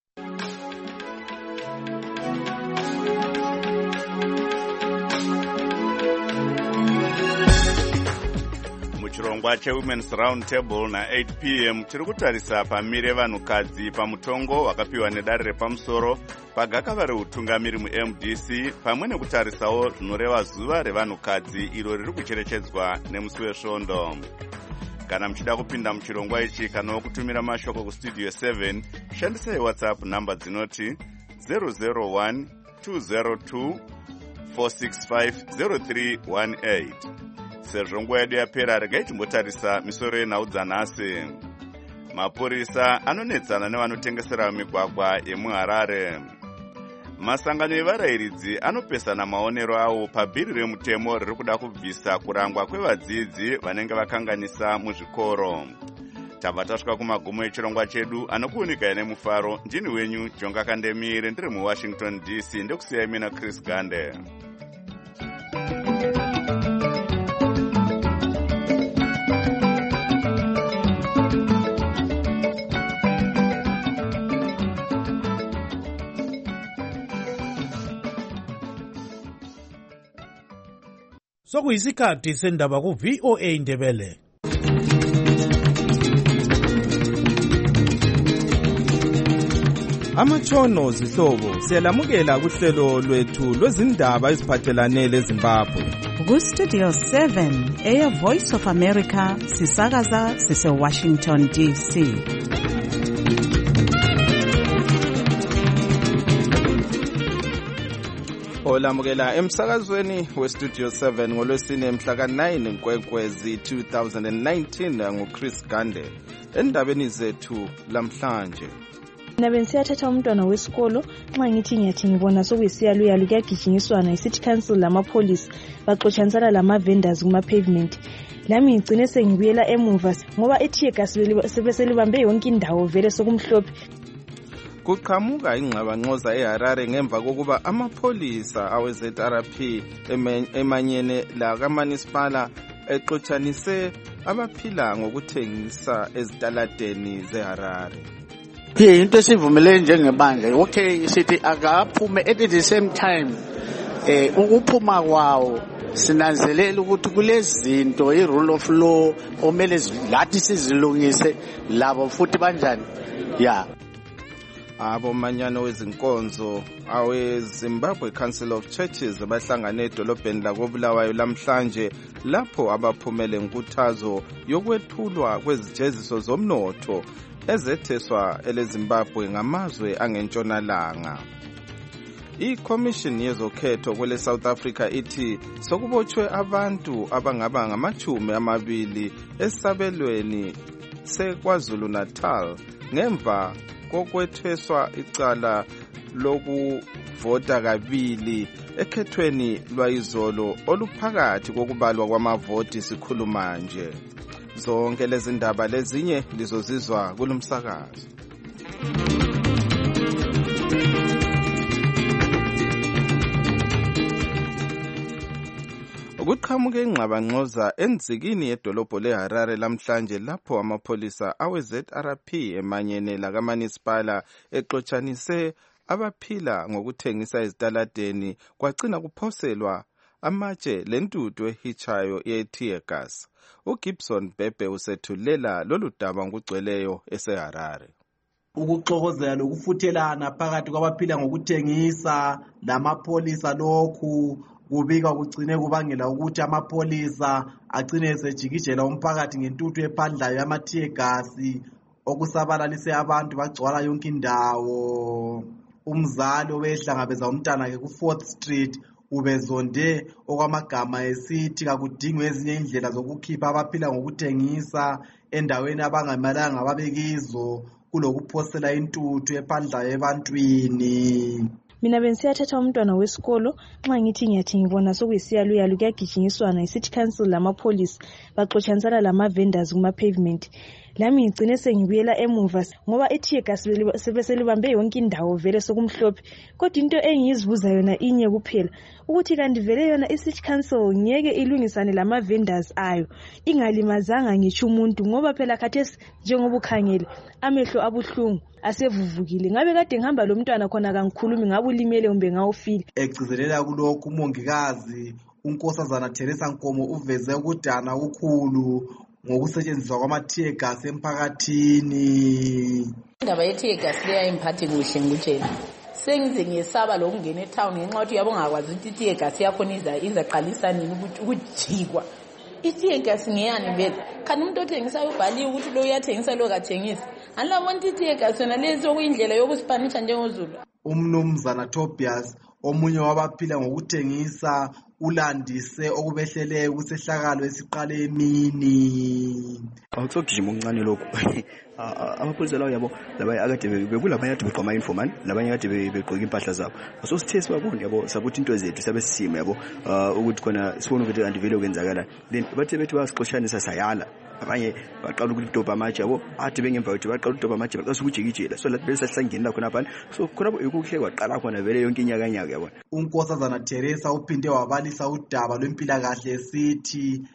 A: Muchirongwa cheWomen's Round Table na8 p.m. tiri kutarisa pamire vanhukadzi pamutongo wakapiwa nedare repamusoro pagakava reutungamiri muMDC, pamwe nekutarisawo zvinoreva zuva revanhukadzi iro riri kucherechedzwa nemusi wesvondo. Kana muchida kupinda muchirongwa ichi kana kutumira mashoko kustudio 7, shandisai WhatsApp namba dzinoti 001 202 465 0318. Sezvo nguva yedu yapera, regai timbotarisa misoro yenhau dzanhasi. Mapurisa anonetsana nevanotengesera migwagwa yemuHarare. Masangano evarayiridzi anopesana maonero awo pabhiri remutemo riri kuda kubvisa kurangwa kwevadzidzi vanenge vakanganisa muzvikoro. Tabva tasvika kumagumo echirongwa chedu, anokuunikai nemufaro. Ndini wenyu Jonga Kandemire, ndiri muWashington DC, ndekusiyai mina Chris Gande.
O: Sokuyisikhathi sendaba ku VOA Indebele.
P: Amatshono zihlobo siyalamukela kuhlelo lwethu lwezindaba eziphathelane leZimbabwe.
B: Ku Studio 7 eya Voice of America sisakaza sise Washington DC.
P: Olamukela emsakazweni we Studio 7 ngolwesine mhla ka9 Nkwenkwezi 2019 nguChris Gande. Endabeni zethu lamhlanje.
Q: Mina bensiyathatha umntwana wesikolo nxa ngithi ngiyathi ngibona sokuyisiyaluyalu kuyagijinyiswana yiCity Council lamapolisi baxotshanisana lama-vendors kuma-pavement. Lami ngigcine sengibuyela emuva ngoba i-teargas sebeselibambe yonke indawo vele sokumhlophe.
P: Kuqhamuka ingxabangxoza eHarare ngemva kokuba amapolisa awe-ZRP emanyene lakaManisipala exotshanise abaphila ngokuthengisa ezitaladeni zeHarare.
R: Into esivumele njengebandla okay sithi akaphume at the same time ukuphuma kwawo sinanzelela ukuthi kulezinto i-rule of law omele lathi sizilungise labo futhi banjani
P: abomanyano wezinkonzo awe-Zimbabwe Council of Churches bahlangane edolobheni lakoBulawayo lamhlanje lapho abaphumele nkuthazo yokwethulwa kwezijeziso zomnotho ezetheswa eleZimbabwe ngamazwe angentshonalanga. I-Commission yezokhetho kwele South Africa ithi sokubotshwe abantu abangaba ngama-20 esabelweni seKwaZulu Natal ngemva kokwetheswa icala lokuvota kabili ekhethweni lwayizolo oluphakathi kokubalwa kwamavoti sikhuluma nje. Zonke lezi ndaba lezinye lizozizwa kulomsakazo. Ukuqhamuka ingxabangxoza enzikini yedolobho leHarare lamhlanje lapho amapolisa awe-ZRP emanyene lakaManisipala exotshanise abaphila ngokuthengisa ezitaladeni kwagcina kuphoselwa amatshe lentuthu ehichayo ye-tear gas. uGibson Bebe usethulela lolu daba ngokugcweleyo eseHarare.
S: Ukuxokozela lokufuthelana phakathi kwabaphila ngokuthengisa lamapolisa lokhu kubika kugcine kubangela ukuthi amapolisa agcine esejikijela umphakathi ngentuthu ephandlayo yama-tear gas okusabalalise abantu bagcwala yonke indawo. Umzali obehlangabeza umntana ku 4th Street ubezonde okwamagama esithi kakudingwe ezinye indlela zokukhipha abaphila ngokuthengisa endaweni abangamelanga babekizo kulokuphosela intuthu ephandlayo ebantwini.
Q: Mina bensiyathatha umntwana wesikolo nxa ngithi ngiyathi ngibona sokuyisiyaluyalu kuyagijinyiswana yiCity Council lamapolisi baxotshanisana lama-vendors kuma-pavement. Lami ngigcine sengibuyela emuva ngoba i-teargas sebeselibambe yonke indawo vele sokumhlophe. Kodwa into engiyizibuza yona inye kuphela ukuthi kanti vele yona i-City Council ngeke ilungisane lama-vendors ayo ingalimazanga ngitsho umuntu ngoba phela khathesi njengoba ukhangele amehlo abuhlungu asevuvukile. Ngabe kade ngihamba lo mntwana khona kangikhulumi ngabe ulimele kumbe ngawufile.
S: Egcizelela kulokhu umongikazi uNkosazana Teresa Nkomo uveze ukudana okukhulu ngokusetshenziswa kwama-tear gas emphakathini.
T: Indaba ye-tear gas leya imphathi kuhle ngutshela. Sengize ngiyesaba lokungena etown ngenxa yokuthi yabo ngakwazi ukuthi i-tear gas yakhona izaqalisa nini ukujikwa. I-tear gas ngiyani vele? Kanti umuntu othengisayo ubhaliwe ukuthi lo uyathengisa lo kathengisi. Anilabona i-tear gas yona lezi okuyindlela yokusipanisha njengoZulu.
S: Umnumzana Tobias omunye wabaphila ngokuthengisa ulandise okubehleleyo kusehlakalo esiqale emini.
U: Awusogijima uncane lokho. Amapolisa lawo yabo labanye akade bekulabanye ade begqoma informant labanye ade begqoka impahla zabo. So sithe sibabona yabo sabuthi into zethu sabe sisima yabo ukuthi khona sibone ukuthi kanti vele kwenzakala. Then bathe bethi basixoshanisa sayala. Abanye baqala ukudobha amatshe yabo ade bengemva ukuthi baqala ukudobha amatshe baqala ukujikijela. So lathi bese sihlangene khona phana. So khona ukuhle kwaqala khona vele yonke inyakanyaka yabona.
S: uNkosazana Teresa uphinde wabalisa udaba lwempilakahle esithi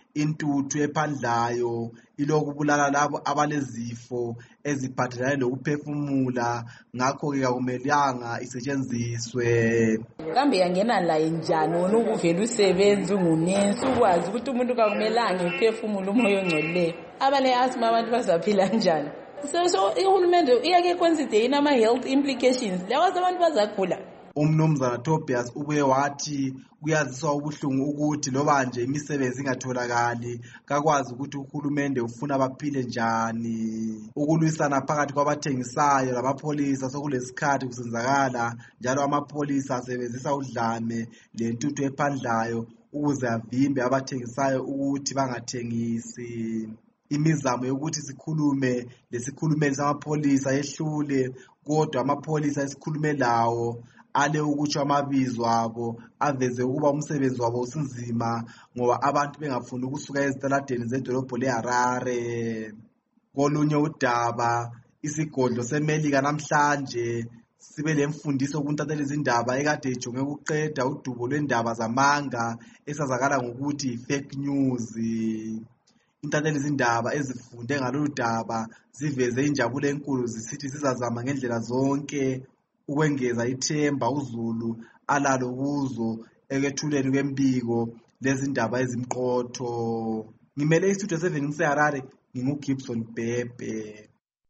S: intuthu ephandlayo ilokubulala labo abalezifo eziphathelane lokuphefumula, ngakho-ke akumelanga isetshenziswe.
T: Kambe yangena la njani wona ukuvela usebenzi ungunensi ukwazi ukuthi umuntu kakumelanga ephefumule umoya ongcolileyo? Abane-asthma abantu bazaphila njani? So ihulumende iyake kwenza ideyini ama-health implications lawazi abantu bazagula.
S: Umnumzana Tobias ubuye wathi kuyaziswa ubuhlungu ukuthi loba nje imisebenzi ingatholakali kakwazi ukuthi uhulumende ufuna baphile njani. Ukulwisana phakathi kwabathengisayo lamapholisa sokulesikhathi kusenzakala, njalo amapholisa asebenzisa udlame lentuthu ephandlayo ukuze avimbe abathengisayo ukuthi bangathengisi. Imizamo yokuthi sikhulume lesikhulumeli samapholisa yehlule, kodwa amapholisa esikhulume lawo ale ukutsho amabizo abo aveze ukuba umsebenzi wabo usinzima ngoba abantu bengafuni ukusuka ezitaladeni zedolobho leHarare. Kolunye udaba, isigodlo seMelika namhlanje sibe lemfundiso kuntatheli izindaba ekade ijonge ukuqeda udubo lwendaba zamanga esazakala ngokuthi fake news. Intatheli izindaba ezifunde ngalolu daba ziveze injabulo enkulu zisithi sizazama ngendlela zonke ukwengeza ithemba uZulu alalo kuzo ekwethuleni kwembiko lezindaba ezimqotho. Ngimele istudio 7 ngiseHarare, nginguGibson Bhebhe.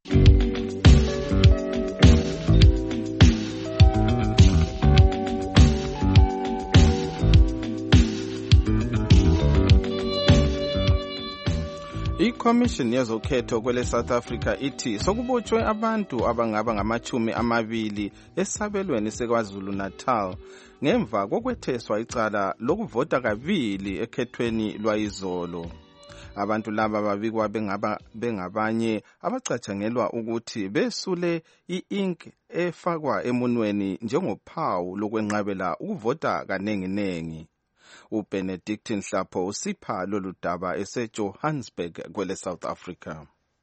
P: iCommission yezokhetho kwele South Africa ithi sokubotshwe abantu abangaba ngama-20 esabelweni seKwaZulu Natal ngemva kokwetheswa icala lokuvota kabili ekhethweni lwayizolo. Abantu laba babikwa bengabanye abacatshangelwa ukuthi besule i-ink efakwa emunweni njengophawu lokwenqabela ukuvota kanenginengi. uBenedict Nhlapho usipha lolu daba eseJohannesburg kwele South Africa.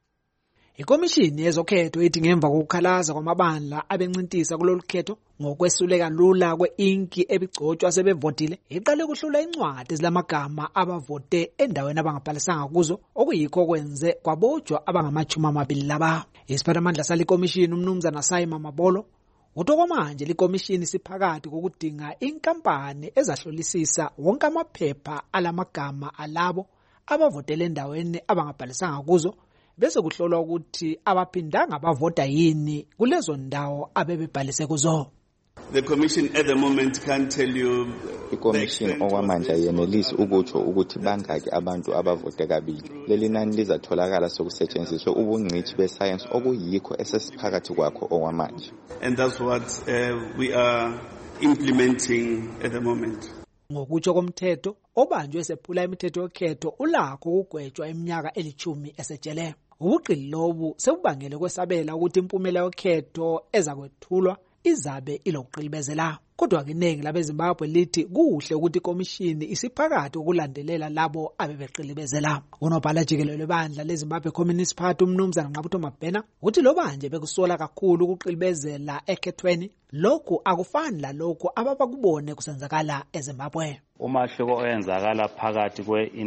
C: Ikomishini yezokhetho ithi ngemva kokukhalaza kwamabandla abencintisa kulolu khetho ngokwesuleka lula kwe-inki ebigcotshwa sebevotile, iqale kuhlula incwadi ezilamagama abavote endaweni abangabhalisanga kuzo, okuyikho kwenze kwabotshwa abangama-20 laba. Isiphathamandla sale komishini umnumzana Simon Mabolo uthi okwamanje likomishini siphakathi kokudinga inkampani ezahlolisisa wonke amaphepha alamagama alabo abavotele endaweni abangabhalisanga kuzo, bese kuhlolwa ukuthi abaphindanga bavota yini kulezo ndawo abebebhalise kuzo.
V: The commission at the moment can't tell you.
W: iCommission okwamanje ayenelisi ukutsho ukuthi bangaki abantu abavote kabili. Leli nani lizatholakala sokusetshenziswa ubungcitshi besayensi okuyikho esesiphakathi kwakho okwamanje.
V: And that's what we are implementing at the moment.
C: Ngokutsho komthetho obanjwe sephula imithetho yokhetho ulakho ukugwetshwa iminyaka 10 esejele. Ubuqili lobu sebubangele kwesabela ukuthi impumela yokhetho ezakwethulwa izabe ilokuqilibezela. Kodwa keningi labeZimbabwe lithi kuhle ukuthi ikomishini isiphakathi ukulandelela labo abebeqilibezela. Unobhala jikelele bandla leZimbabwe Communist Party umnumzana Nqabutho Mabhena uthi lo banje bekusola kakhulu ukuqilibezela ekhethweni, lokhu akufani lalokho ababakubone kusenzakala eZimbabwe.
X: Umahluko oyenzakala phakathi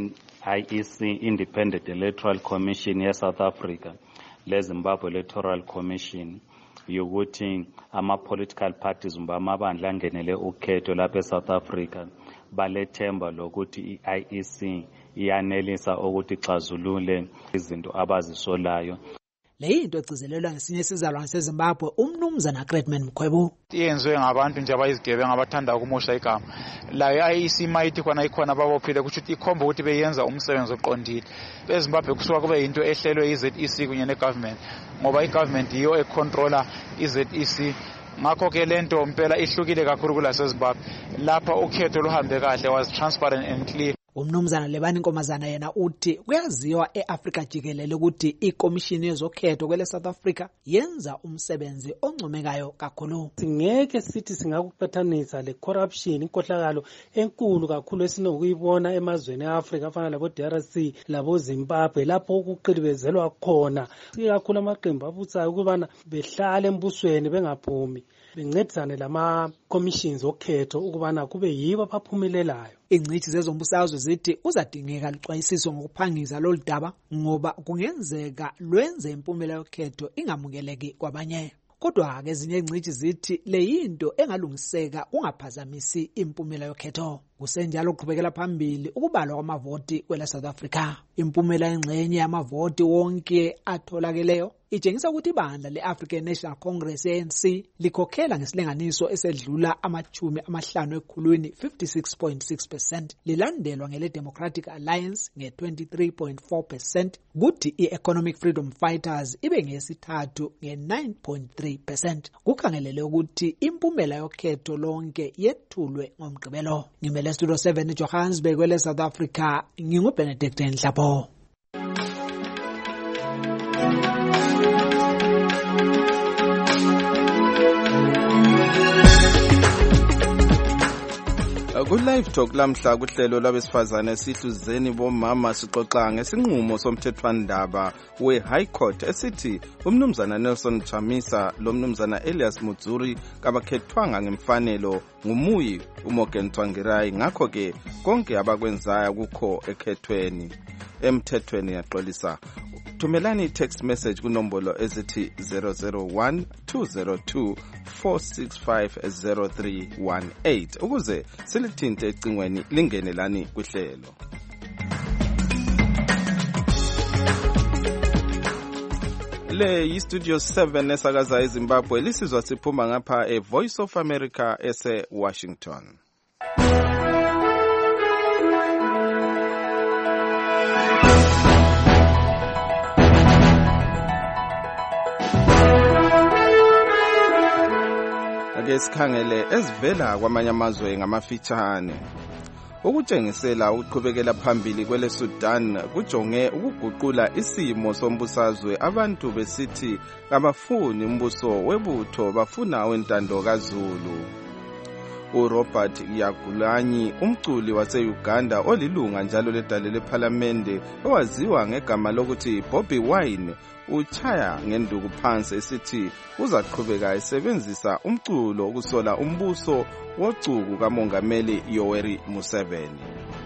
X: kwe-IEC Independent Electoral Commission ye-South Africa leZimbabwe Electoral Commission yokuthi ama-political parties amabandla angenele ukhetho lapha eSouth Africa balethemba lokuthi i-IEC iyanelisa ukuthi ixazulule izinto abazisolayo.
C: Leyinto egcizelelwa ngesinye isizalwane seZimbabwe umnumzana Gretman Mkhwebu.
Y: Iyenziwe ngabantu nje abayizigebenga abathanda ukumosha igama. La IEC mayithi khona ikhona ababophile ukuthi ikhomba ukuthi beyenza umsebenzi oqondile. EZimbabwe kusuka kube into ehlelwe iZEC kunye negovernment, ngoba igovernment iyo econtroller iZEC. Ngakho ke lento impela ihlukile kakhulu kulaseZimbabwe. Lapha ukhetho luhambe kahle, was transparent and clear.
C: Umnumzana Lebani Nkomazana yena uthi kuyaziwa eAfrika jikelele ukuthi ikomishini yezokhetho kwele South Africa yenza umsebenzi oncomekayo kakhulu.
Z: Singeke sithi singakuqhathanisa le corruption, inkohlakalo enkulu kakhulu esinokuyibona emazweni eAfrika afana labo DRC labo Zimbabwe lapho ukuqilibezelwa khona. Kakhulu amaqembu abusayo ukubana behlale embusweni bengaphumi. bencedisane lama-commissions okhetho ukubana kube yibo abaphumelelayo.
C: Ingcitshi zezombusazwe zithi uzadingeka luxwayisiso ngokuphangisa lolu daba ngoba kungenzeka lwenze impumela yokhetho ingamukeleki kwabanye. Kodwa-ke ezinye ingcitshi zithi le yinto engalungiseka kungaphazamisi impumela yokhetho. Kusenjalo kuqhubekela phambili ukubalwa kwamavoti kwela South Africa. Impumela engxenye yamavoti wonke atholakeleyo itshengisa ukuthi ibandla le-African National Congress ANC likhokhela ngesilinganiso esedlula 50 ekhulwini 56.6%, lilandelwa ngele-Democratic Alliance nge-23.4%, kuthi i-Economic Freedom Fighters ibe ngeyesithathu nge-9.3%. Kukhangelele ukuthi impumela yokhetho lonke yethulwe ngomgqibelo. Ngimele Studio 7 eJohannesburg kwele South Africa, nginguBenedict Nhlapho.
P: Ku-Live Talk lamhla kuhlelo lwabesifazane sihluzeni bomama sixoxa ngesinqumo somthethwandaba we-High Court esithi umnumzana Nelson Chamisa lo mnumzana Elias Mutsuri kabakhethwanga ngemfanelo ngumuyi uMorgan Tsvangirai, ngakho-ke konke abakwenzayo kukho ekhethweni emthethweni yaxolisa. Thumelani text message kunombolo ezithi 001-202-465-0318 ukuze silithinte ecingweni lingenelani kuhlelo. Le yi-Studio 7 esakaza eZimbabwe, lisizwa siphuma ngapha e-Voice of America ese-Washington. Ake sikhangele ezivela kwamanye amazwe ngamafitshane. Ukutshengisela ukuqhubekela phambili kwele Sudan kujonge ukuguqula isimo sombusazwe, abantu besithi abafuni umbuso webutho, bafuna wentando kaZulu. uRobert Yagulanyi, umculi wase-Uganda olilunga njalo ledale lephalamende owaziwa ngegama lokuthi Bobby Wine, uchaya ngenduku phansi esithi uzaqhubeka esebenzisa umculo ukusola umbuso wocuku kaMongameli Yoweri Museveni.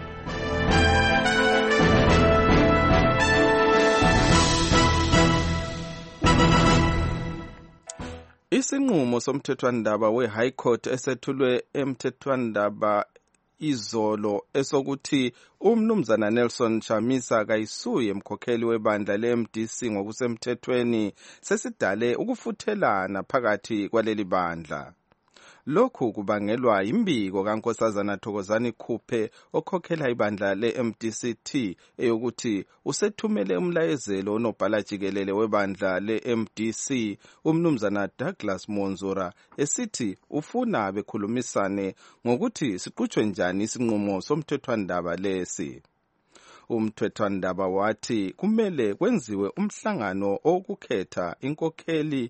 P: Isinqumo somthethwandaba we-High Court esethulwe emthethwandaba izolo esokuthi umnumzana Nelson Chamisa kayisuye emkhokheli webandla le-MDC ngokusemthethweni sesidale ukufuthelana phakathi kwaleli bandla. Lokhu kubangelwa imbiko kaNkosazana Thokozani Khuphe okhokhela ibandla le-MDC-T eyokuthi usethumele umlayezelo onobhala jikelele webandla le-MDC umnumzana Douglas Monzora esithi ufuna bekhulumisane ngokuthi siqhutshwe njani isinqumo somthethwandaba lesi. Umthethwandaba wathi kumele kwenziwe umhlangano okukhetha inkokheli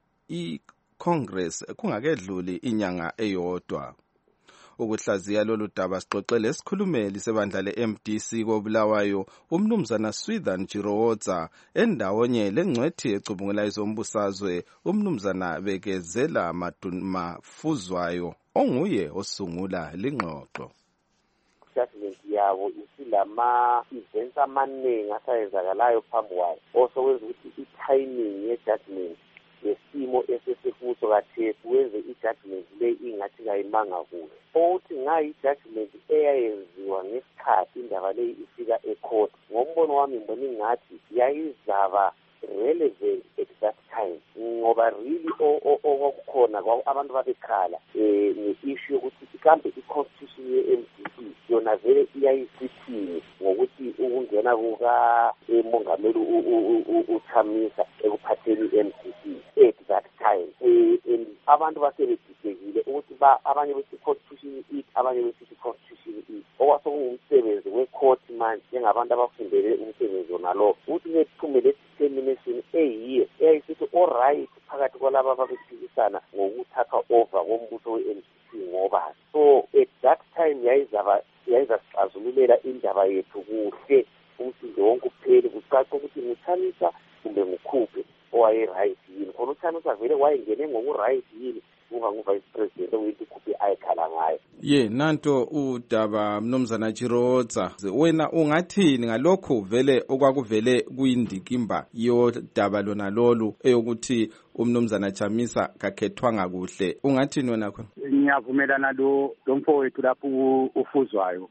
P: Congress kungakedluli inyanga eyodwa. Ukuhlaziya lolu daba sixoxele isikhulumeli sebandla le-MDC koBulawayo umnumzana Swithan Jirowodza endawonye lengcwethi ecubungula izombusazwe umnumzana Bekezela Mafuzwayo onguye osungula lingxoxo.
E: Judgment yabo isilama events amaningi asayenzakalayo phambi kwayo osokwenza ukuthi i-timing ye-judgment lesimo esesikuso kathesi wenze i-judgment le ingathi kayimanga kuhle. Othi ngayi-judgment eyayenziwa ngesikhathi indaba le ifika ecourt, ngombono wami ngibona ingathi yayizaba relevant at that time ngoba really okukhona abantu babekhala nge-issue yokuthi kambe i-constitution ye-MDC yona vele iyayisithini ngokuthi ukungena kukamongameli uChamisa ekuphatheni i-MDC at that time. Abantu basebedidekile ukuthi abanye besithi constitution it, abanye besithi constitution it. Okwasokungumsebenzi we-court manje njengabantu abafundele umsebenzi wonalo ukuthi ngephume le-determination eyiye eyayisithi all-right phakathi kwalaba ababephikisana ngokuthatha over kombuso we-MDC ngoba. So at that time yayizasixazululela indaba yethu kuhle, umsindo wonke upheli kucaca ukuthi nguChamisa kumbe nguKhuphe owaye-right yini. Khona uChamisa vele wayengene ngoku-right yini, ungangu-vice president ukuthi ikhuphe ayikhala ngayo.
P: Ye nanto udaba mnumzana Chirodza, wena ungathini ngalokho vele okwakuvele kuyindikimba yodaba lona lolu eyokuthi umnumzana Chamisa kakhethwanga kuhle, ungathini wena khona?
F: Ngiyavumelana lo mfowethu lapho ufuzwayo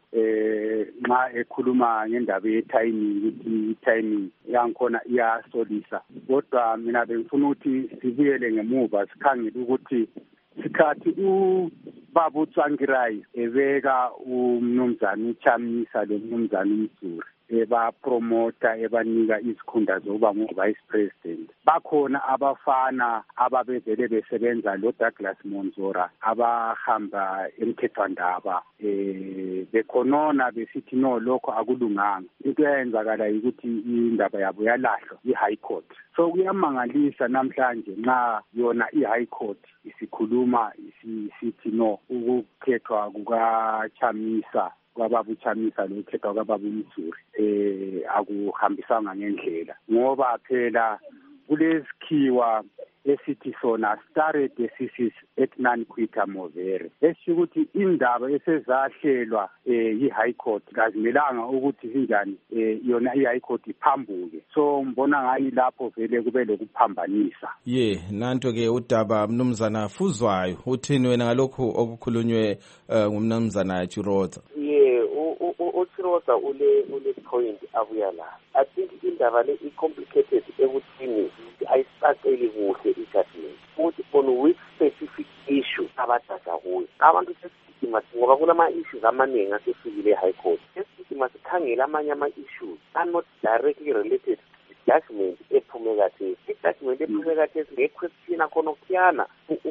F: nxa ekhuluma ngendaba ye-timing ukuthi i-timing yangikhona iyasolisa, kodwa mina bengifuna ukuthi sibuyele ngemuva sikhangele ukuthi sikhathi ubaba uTsvangirai ebeka umnumzana uChamisa lo mnumzana uMzuri ebapromota ebanika izikhundla zokuba ngu-vice president, bakhona abafana ababevele besebenza lo Douglas Monzora abahamba emthethwandaba bekhonona besithi no lokho akulunganga. Into eyenzakala ukuthi indaba yabo yalahlwa i-High Court. So kuyamangalisa namhlanje nxa yona i-High Court isikhuluma isithi no ukukhethwa kukaChamisa kwababa uChamisa lo khethwa kwababa uMzuri akuhambisanga ngendlela, ngoba phela kulesikhiwa esithi sona stare decisis et non quitta movere, esho ukuthi indaba esezahlelwa yi-High Court kazimelanga ukuthi sinjani yona i-High Court iphambuke. So mbona ngayi lapho vele kube lokuphambanisa.
P: Ye nanto ke udaba mnumzana Fuzwayo, uthini wena ngalokho okukhulunywe ngumnumzana Chirodza?
E: uChirodza ule point abuya la. I think indaba le i-complicated ekuthini ayisaqeli kuhle i-judgment ukuthi on which specific issue abajaja kuyo. Abantu sesidima ngoba kulama-issues amaningi asefikile e-High Court. Sesidima sikhangela amanye ama-issues are not directly related to the judgment ephume kathesi. I-judgment ephume kathesi nge-question akhona okuyana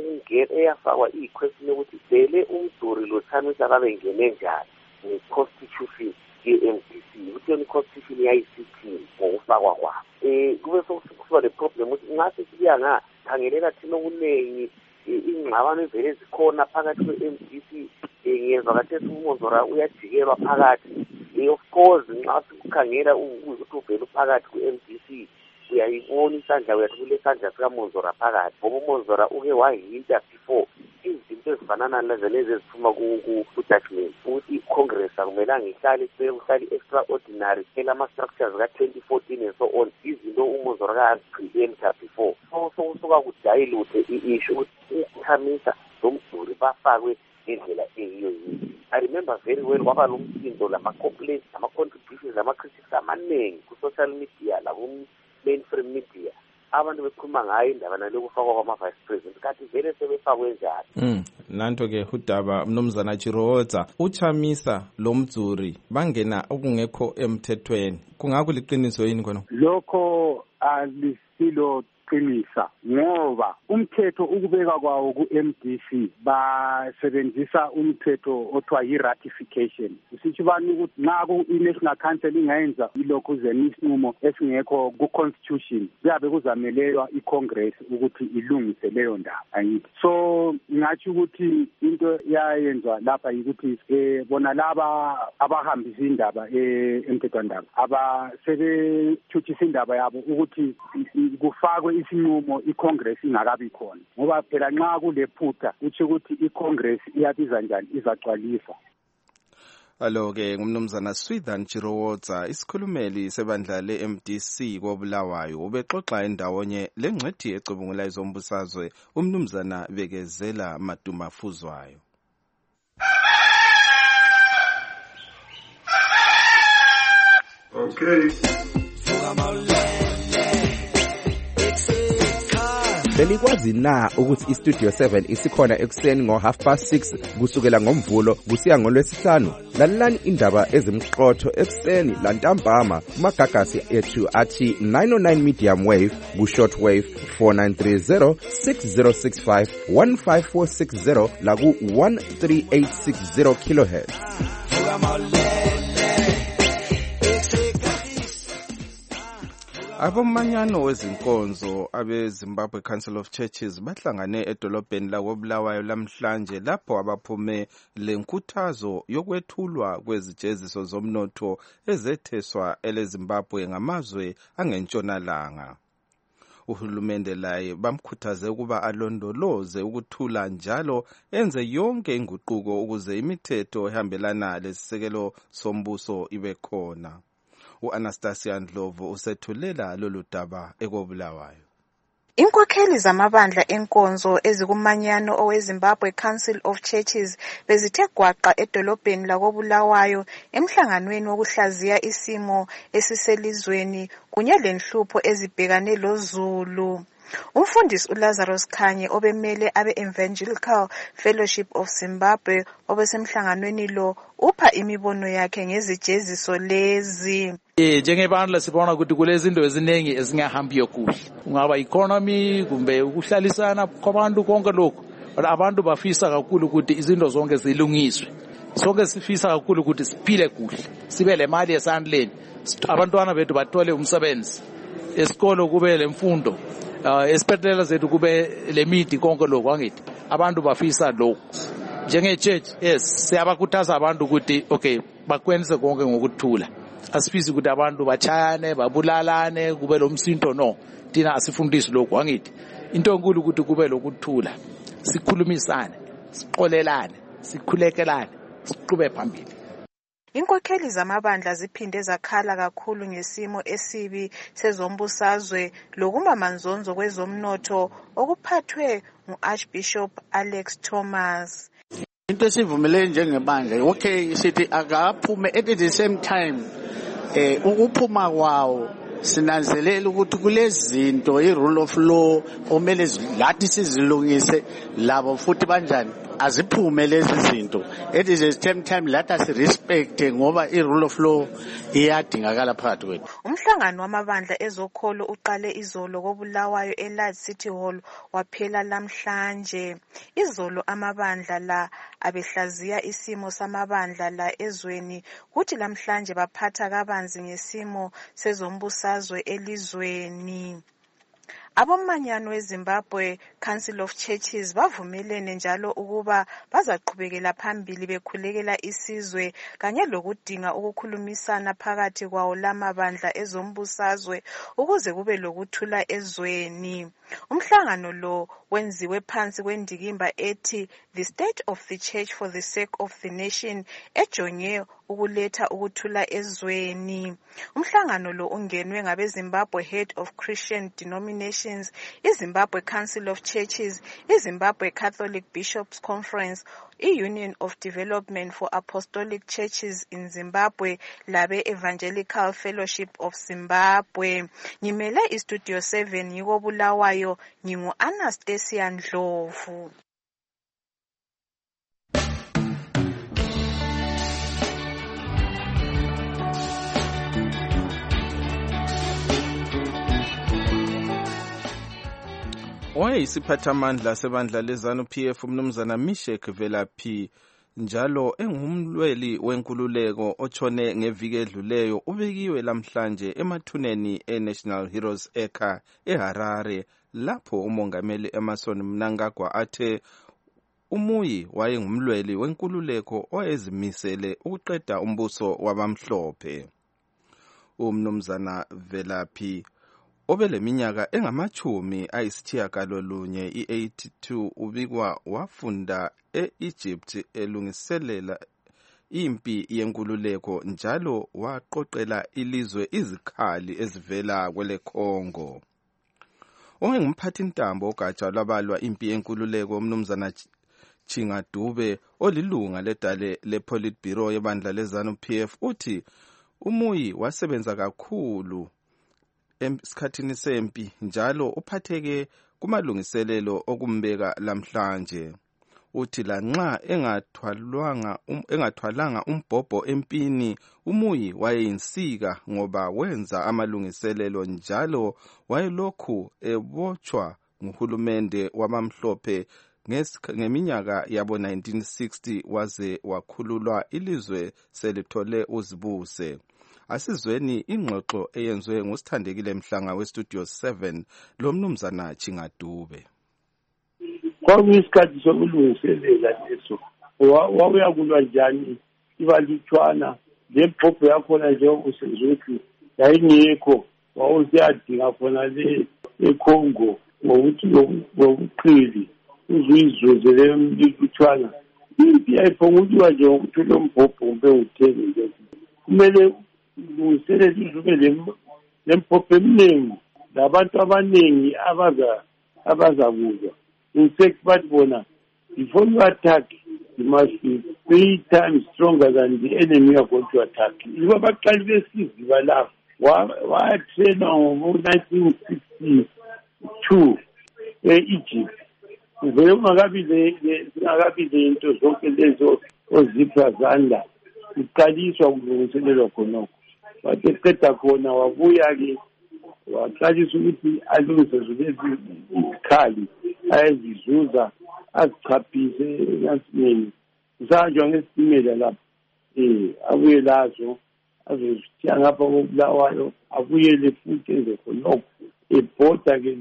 E: eyafakwa iyi-question yokuthi vele uMzuri lo Chamisa babengene njani ne-constitution ye-MDC, ukuthi yona i-constitution yayisithini ngokufakwa kwabo. Kube sokuba le problem ukuthi ngase sibuya khangelela thina okuningi ingxabano evele zikhona phakathi kwe-MDC. Ngiyezwa kathesi uMonzora uyajikelwa phakathi. Of course nxa sikukhangela ukuthi uvele uphakathi kwe-MDC uyayibona isandla uyathi kule sandla sikaMonzora phakathi, ngoba uMonzora uke wahinta before izinto ezifanana lezi eziphuma ku-judgment ukuthi i-Congress akumelanga ihlale extraordinary phela ama-structures ka-2014 and so on, izinto uMonzora ka-preempta before. So kusuka kudayiluthe i-issue ukuthi uChamisa noMzuri bafakwe ngendlela eyiyo yini. I remember very well kwaba lo msindo lama-complaints nama-contributions nama-critics amaningi ku-social media mainstream media, abantu bekhuluma ngayo indaba nalokufakwa kwama-vice president, kanti vele sebefakwe njani.
P: Nanto ke udaba mnumzana Chirodza, uChamisa lo Mzuri bangena okungekho emthethweni, kungakuliqiniso yini khona?
F: Lokho alisilo qinisa, ngoba umthetho ukubeka kwawo ku-MDC basebenzisa umthetho othiwa yi-ratification. Usitsho bani ukuthi nxa i-National Council ingayenza ilokhu zeni isinqumo esingekho ku-constitution, kuyabe kuzamelelwa i-Congress ukuthi ilungise leyo ndaba, angithi. So ngathi ukuthi into yayenzwa lapha yikuthi bona laba abahambisa indaba emthethwandaba abasebethuthisa indaba yabo ukuthi kufakwe isinqumo i-Congress ingakabi khona, ngoba phela nxa kulephutha utsho ukuthi i-Congress iyabiza njani, izagcwalisa.
P: Alo-ke ngumnumzana Swithan Chirodza, isikhulumeli sebandla le-MDC koBulawayo, ubexoxa endawonye lengcwethi ecubungula izombusazwe umnumzana Bekezela Maduma Fuzwayo.
H: Okay. Belikwazi na ukuthi iStudio 7 isikhona ekuseni ngo6:30 kusukela ngoMvulo kusiya ngoLwesihlanu? Lalelani indaba ezimqotho ekuseni lantambama kumagagasi ethu athi 909 medium wave ku-short wave 4930 6065 15460 la ku-13860 kilohertz.
P: Abomanyano wezinkonzo abeZimbabwe Council of Churches bahlangane edolobheni lakoBulawayo lamhlanje lapho abaphume lenkuthazo yokwethulwa kwezijeziso zomnotho ezetheswa eleZimbabwe ngamazwe angentshonalanga. Uhulumende laye bamkhuthaze ukuba alondoloze ukuthula njalo enze yonke inguquko ukuze imithetho ehambelana lesisekelo sombuso ibe khona. U-Anastasia Ndlovu usethulela lolu daba ekobulawayo.
D: Inkokheli zamabandla enkonzo ezikumanyano oweZimbabwe Council of Churches bezithe gwaqa edolobheni lakobulawayo emhlanganweni wokuhlaziya isimo esiselizweni kunye lenhlupho ezibhekane loZulu. Umfundisi uLazarus Khanye obemele abe-Evangelical Fellowship of Zimbabwe obesemhlanganweni lo upha imibono yakhe ngezijeziso lezi.
G: Njengebandla sibona ukuthi kulezinto eziningi ezingahambiyo kuhle. Kungaba economy kumbe ukuhlalisana kwabantu konke lokho. Abantu bafisa kakhulu ukuthi izinto zonke zilungiswe. Sonke sifisa kakhulu ukuthi siphile kuhle. Sibe le mali esandleni. Abantwana bethu bathole umsebenzi. Esikolo kube lemfundo. Esibhedlela zethu kube lemithi konke lokho angithi. Abantu bafisa lokho. Njenge church siyabakhuthaza abantu ukuthi okay bakwenze konke ngokuthula. Asifisi ukuthi abantu bachayane babulalane kube lomsinto no. Thina asifundisi lokho angithi. Into enkulu ukuthi kube lokuthula. Sikhulumisane, siqolelane, sikhulekelane, siqhube phambili.
D: Inkokheli zamabandla ziphinde zakhala kakhulu ngesimo esibi sezombusazwe lokumamanzonzo kwezomnotho okuphathwe ngu-Archbishop Alex Thomas.
R: Into esivumelene njengebandla okay sithi akaphume at the same time ukuphuma kwawo sinanzelela ukuthi kulezinto i-rule of law omele lathi sizilungise labo futhi banjani aziphume lezi zinto at the same time lathi asirespect ngoba i-rule of law iyadingakala phakathi kwethu.
D: Umhlangano wamabandla ezokholo uqale izolo kobulawayo eLadys City Hall waphela lamhlanje. Izolo amabandla la abehlaziya isimo samabandla la ezweni kuthi lamhlanje baphatha kabanzi ngesimo sezombusazwe elizweni. Abomanyano weZimbabwe Council of Churches bavumelene njalo ukuba bazaqhubekela phambili bekhulekela isizwe kanye lokudinga ukukhulumisana phakathi kwawo lamabandla ezombusazwe ukuze kube lokuthula ezweni. Umhlangano lo wenziwe phansi kwendikimba ethi The State of the Church for the Sake of the Nation ejonge ukuletha ukuthula ezweni. Umhlangano lo ungenwe ngabeZimbabwe Head of Christian Denominations, iZimbabwe Council of Churches, iZimbabwe Catholic Bishops Conference, i-Union of Development for Apostolic Churches in Zimbabwe labe Evangelical Fellowship of Zimbabwe. Ngimele iStudio 7 ngikobulawayo ngingu-Anastasia Ndlovu.
P: Oyisiphathamandla sebandla lezanu PF umnumzana Mishek Velaphi njalo engumlweli wenkululeko otshone ngeviki edluleyo ubikiwe lamhlanje emathuneni eNational Heroes Acre eHarare lapho umongameli Emmerson Mnangagwa athe umuyi wayengumlweli wenkululeko oyezimisele ukuqeda umbuso wabamhlophe. Umnumzana Velaphi obeleminyaka engamachumi ayisitshiyagalolunye i-82 ubikwa wafunda e-Egypt elungiselela impi yenkululeko njalo waqoqela ilizwe izikhali ezivela kwele Congo. Ongumphathintambo ogatsha lwabalwa impi yenkululeko umnumzana Chingadube olilunga ledale lePolitburo yebandla lezanu PF uthi umuyi wasebenza kakhulu esikhathini sempi njalo uphatheke kumalungiselelo okumbeka lamhlanje. Uthi lanxa engathwalanga umbhobho empini umuyi wayeyinsika ngoba wenza amalungiselelo njalo wayelokhu ebotshwa nguhulumende wabamhlophe ngeminyaka yabo 1960 waze wakhululwa ilizwe selithole uzibuse. Asizweni ingxoxo eyenzwe ngusithandekile Mhlanga weStudio 7 lomnumzana Chingadube.
I: Kwakuyisikhathi sokulungiselela leso wawuyakulwa njani ibalutshwana lebhobho yakhona nje usenzuthi yayingekho wawusiyadinga khona le eCongo ngokuthi ngokuqili uzuyizuze leyo mlikuthwana impi ayiphonguliwa nje ngokuthi lo mbhobho umbe uthenge nje kumele ulungiselele izube lempopho eminingi labantu abaningi abazakuzwa in fact bathi bona before you attack you must be 3 times stronger than the enemy you are going to attack. Yibo baqali besiziba lapho wayathena ngo-1962 e-Egypt vele ungakabi lento zonke lezo ozipha zandla uqaliswa kulungiselelwa khonokho wathi eqeda khona wabuya-ke waqalisa ukuthi alungise zulezi izikhali ayezizuza azichaphise enansimeni kusahanjwa ngesitimela lapho abuye lazo azozithiya ngapha kobulawayo abuyele futhi enze khonokho ebhoda-ke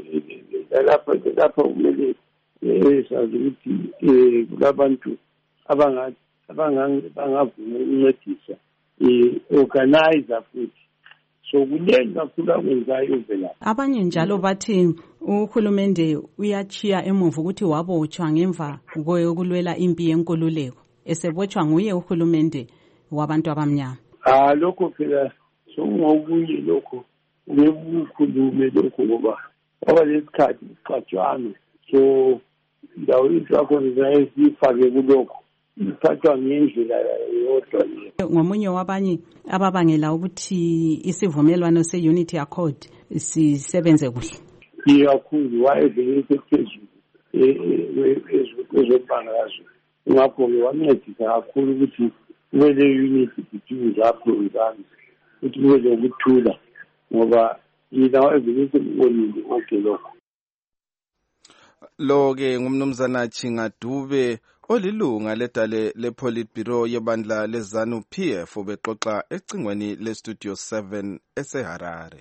I: lapha kumele sazi ukuthi kulabantu bangavuma ukuncedisa organizer futhi so kuningi kakhulu akwenzayo vela.
B: Abanye njalo bathi uhulumende uyachiya emuva ukuthi wabotshwa ngemva kokulwela impi yenkululeko esebotshwa nguye uhulumende wabantu abamnyama.
I: Lokho phela sokungokunye lokho ngekukhulume lokho ngoba kwaba lesikhathi kuxatshwana so indawo zakhona zayifake kulokho iphathwa ngendlela yodwa.
B: Ngomunye wabanye ababangela ukuthi isivumelwano se-Unity Accord sisebenze kuhle.
I: Kakhulu wayevele phezulu kwezombangazwe ngakho-ke wancedisa kakhulu ukuthi kube le-unity between zaphulukani ukuthi kube lokuthula ngoba yina wayevele sekubonile konke lokho.
P: Lo-ke ngumnumzana Chingadube olilunga ledale le-Politburo yebandla leZANU-PF ubexoxa ecingweni le-Studio 7 eseHarare.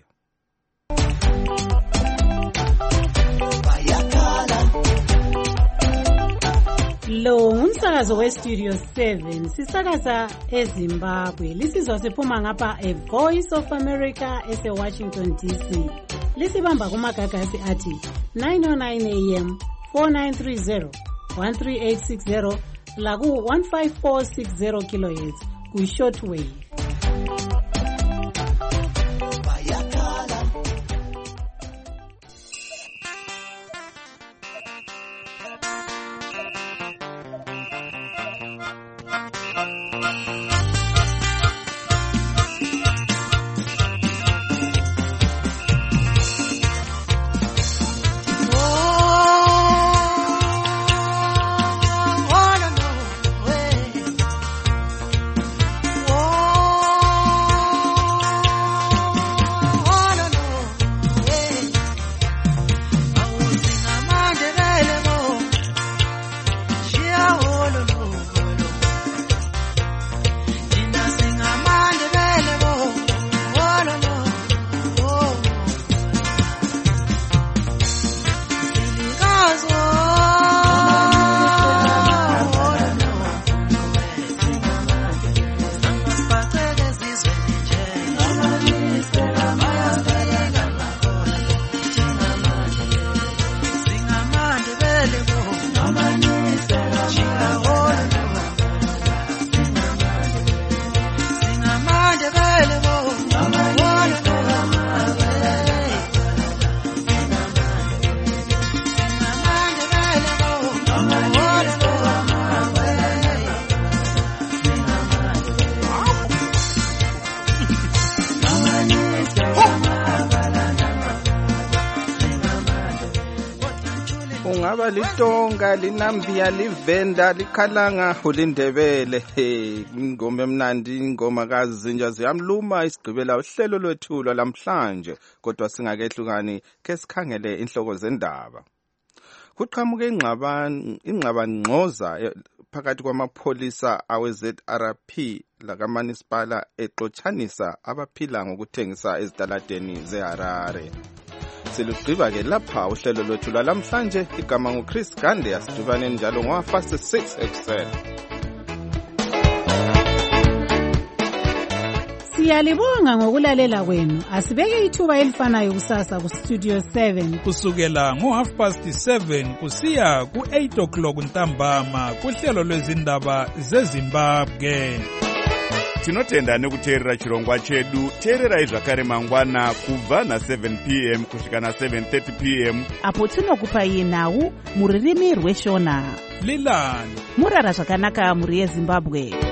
A: Lo ngumsakazo we-Studio 7 sisakaza eZimbabwe lisizwa siphuma ngapha eVoice of America ese-Washington DC lisibamba kumagagasi athi 909 AM 4930 13860 laku 15460 kHz ku-shortwave.
P: Ungaba litonga linambiya livenda likhalanga ulindebele ingoma emnandi ingoma kazinja ziyamluma isigqibela uhlelo lwethu lamhlanje kodwa singakehlukani ke sikhangele inhloko zendaba. Kuqhamuke ingxabangxoza phakathi kwamapholisa awe-ZRP lakaManisipala exotshanisa abaphila ngokuthengisa ezitaladeni zeHarare. Silugqiba-ke lapha uhlelo lwethu lwalamhlanje igama nguChris Gande asidubane njalo ngo-6 ekuseni.
A: Siyalibonga ngokulalela kwenu. Asibeke ithuba elifanayo kusasa ku Studio 7
J: kusukela ngo7:30 kusiya ku8 o'clock ntambama kuhlelo lwezindaba zeZimbabwe.
K: Tinotenda nekuteerera chirongwa chedu. Teererai zvakare mangwana kubva na7 p.m. kusvika na7:30 p.m.
L: apo tinokupai nhau muririmi rweshona.
J: Lilani
L: murara zvakanaka muri yeZimbabwe.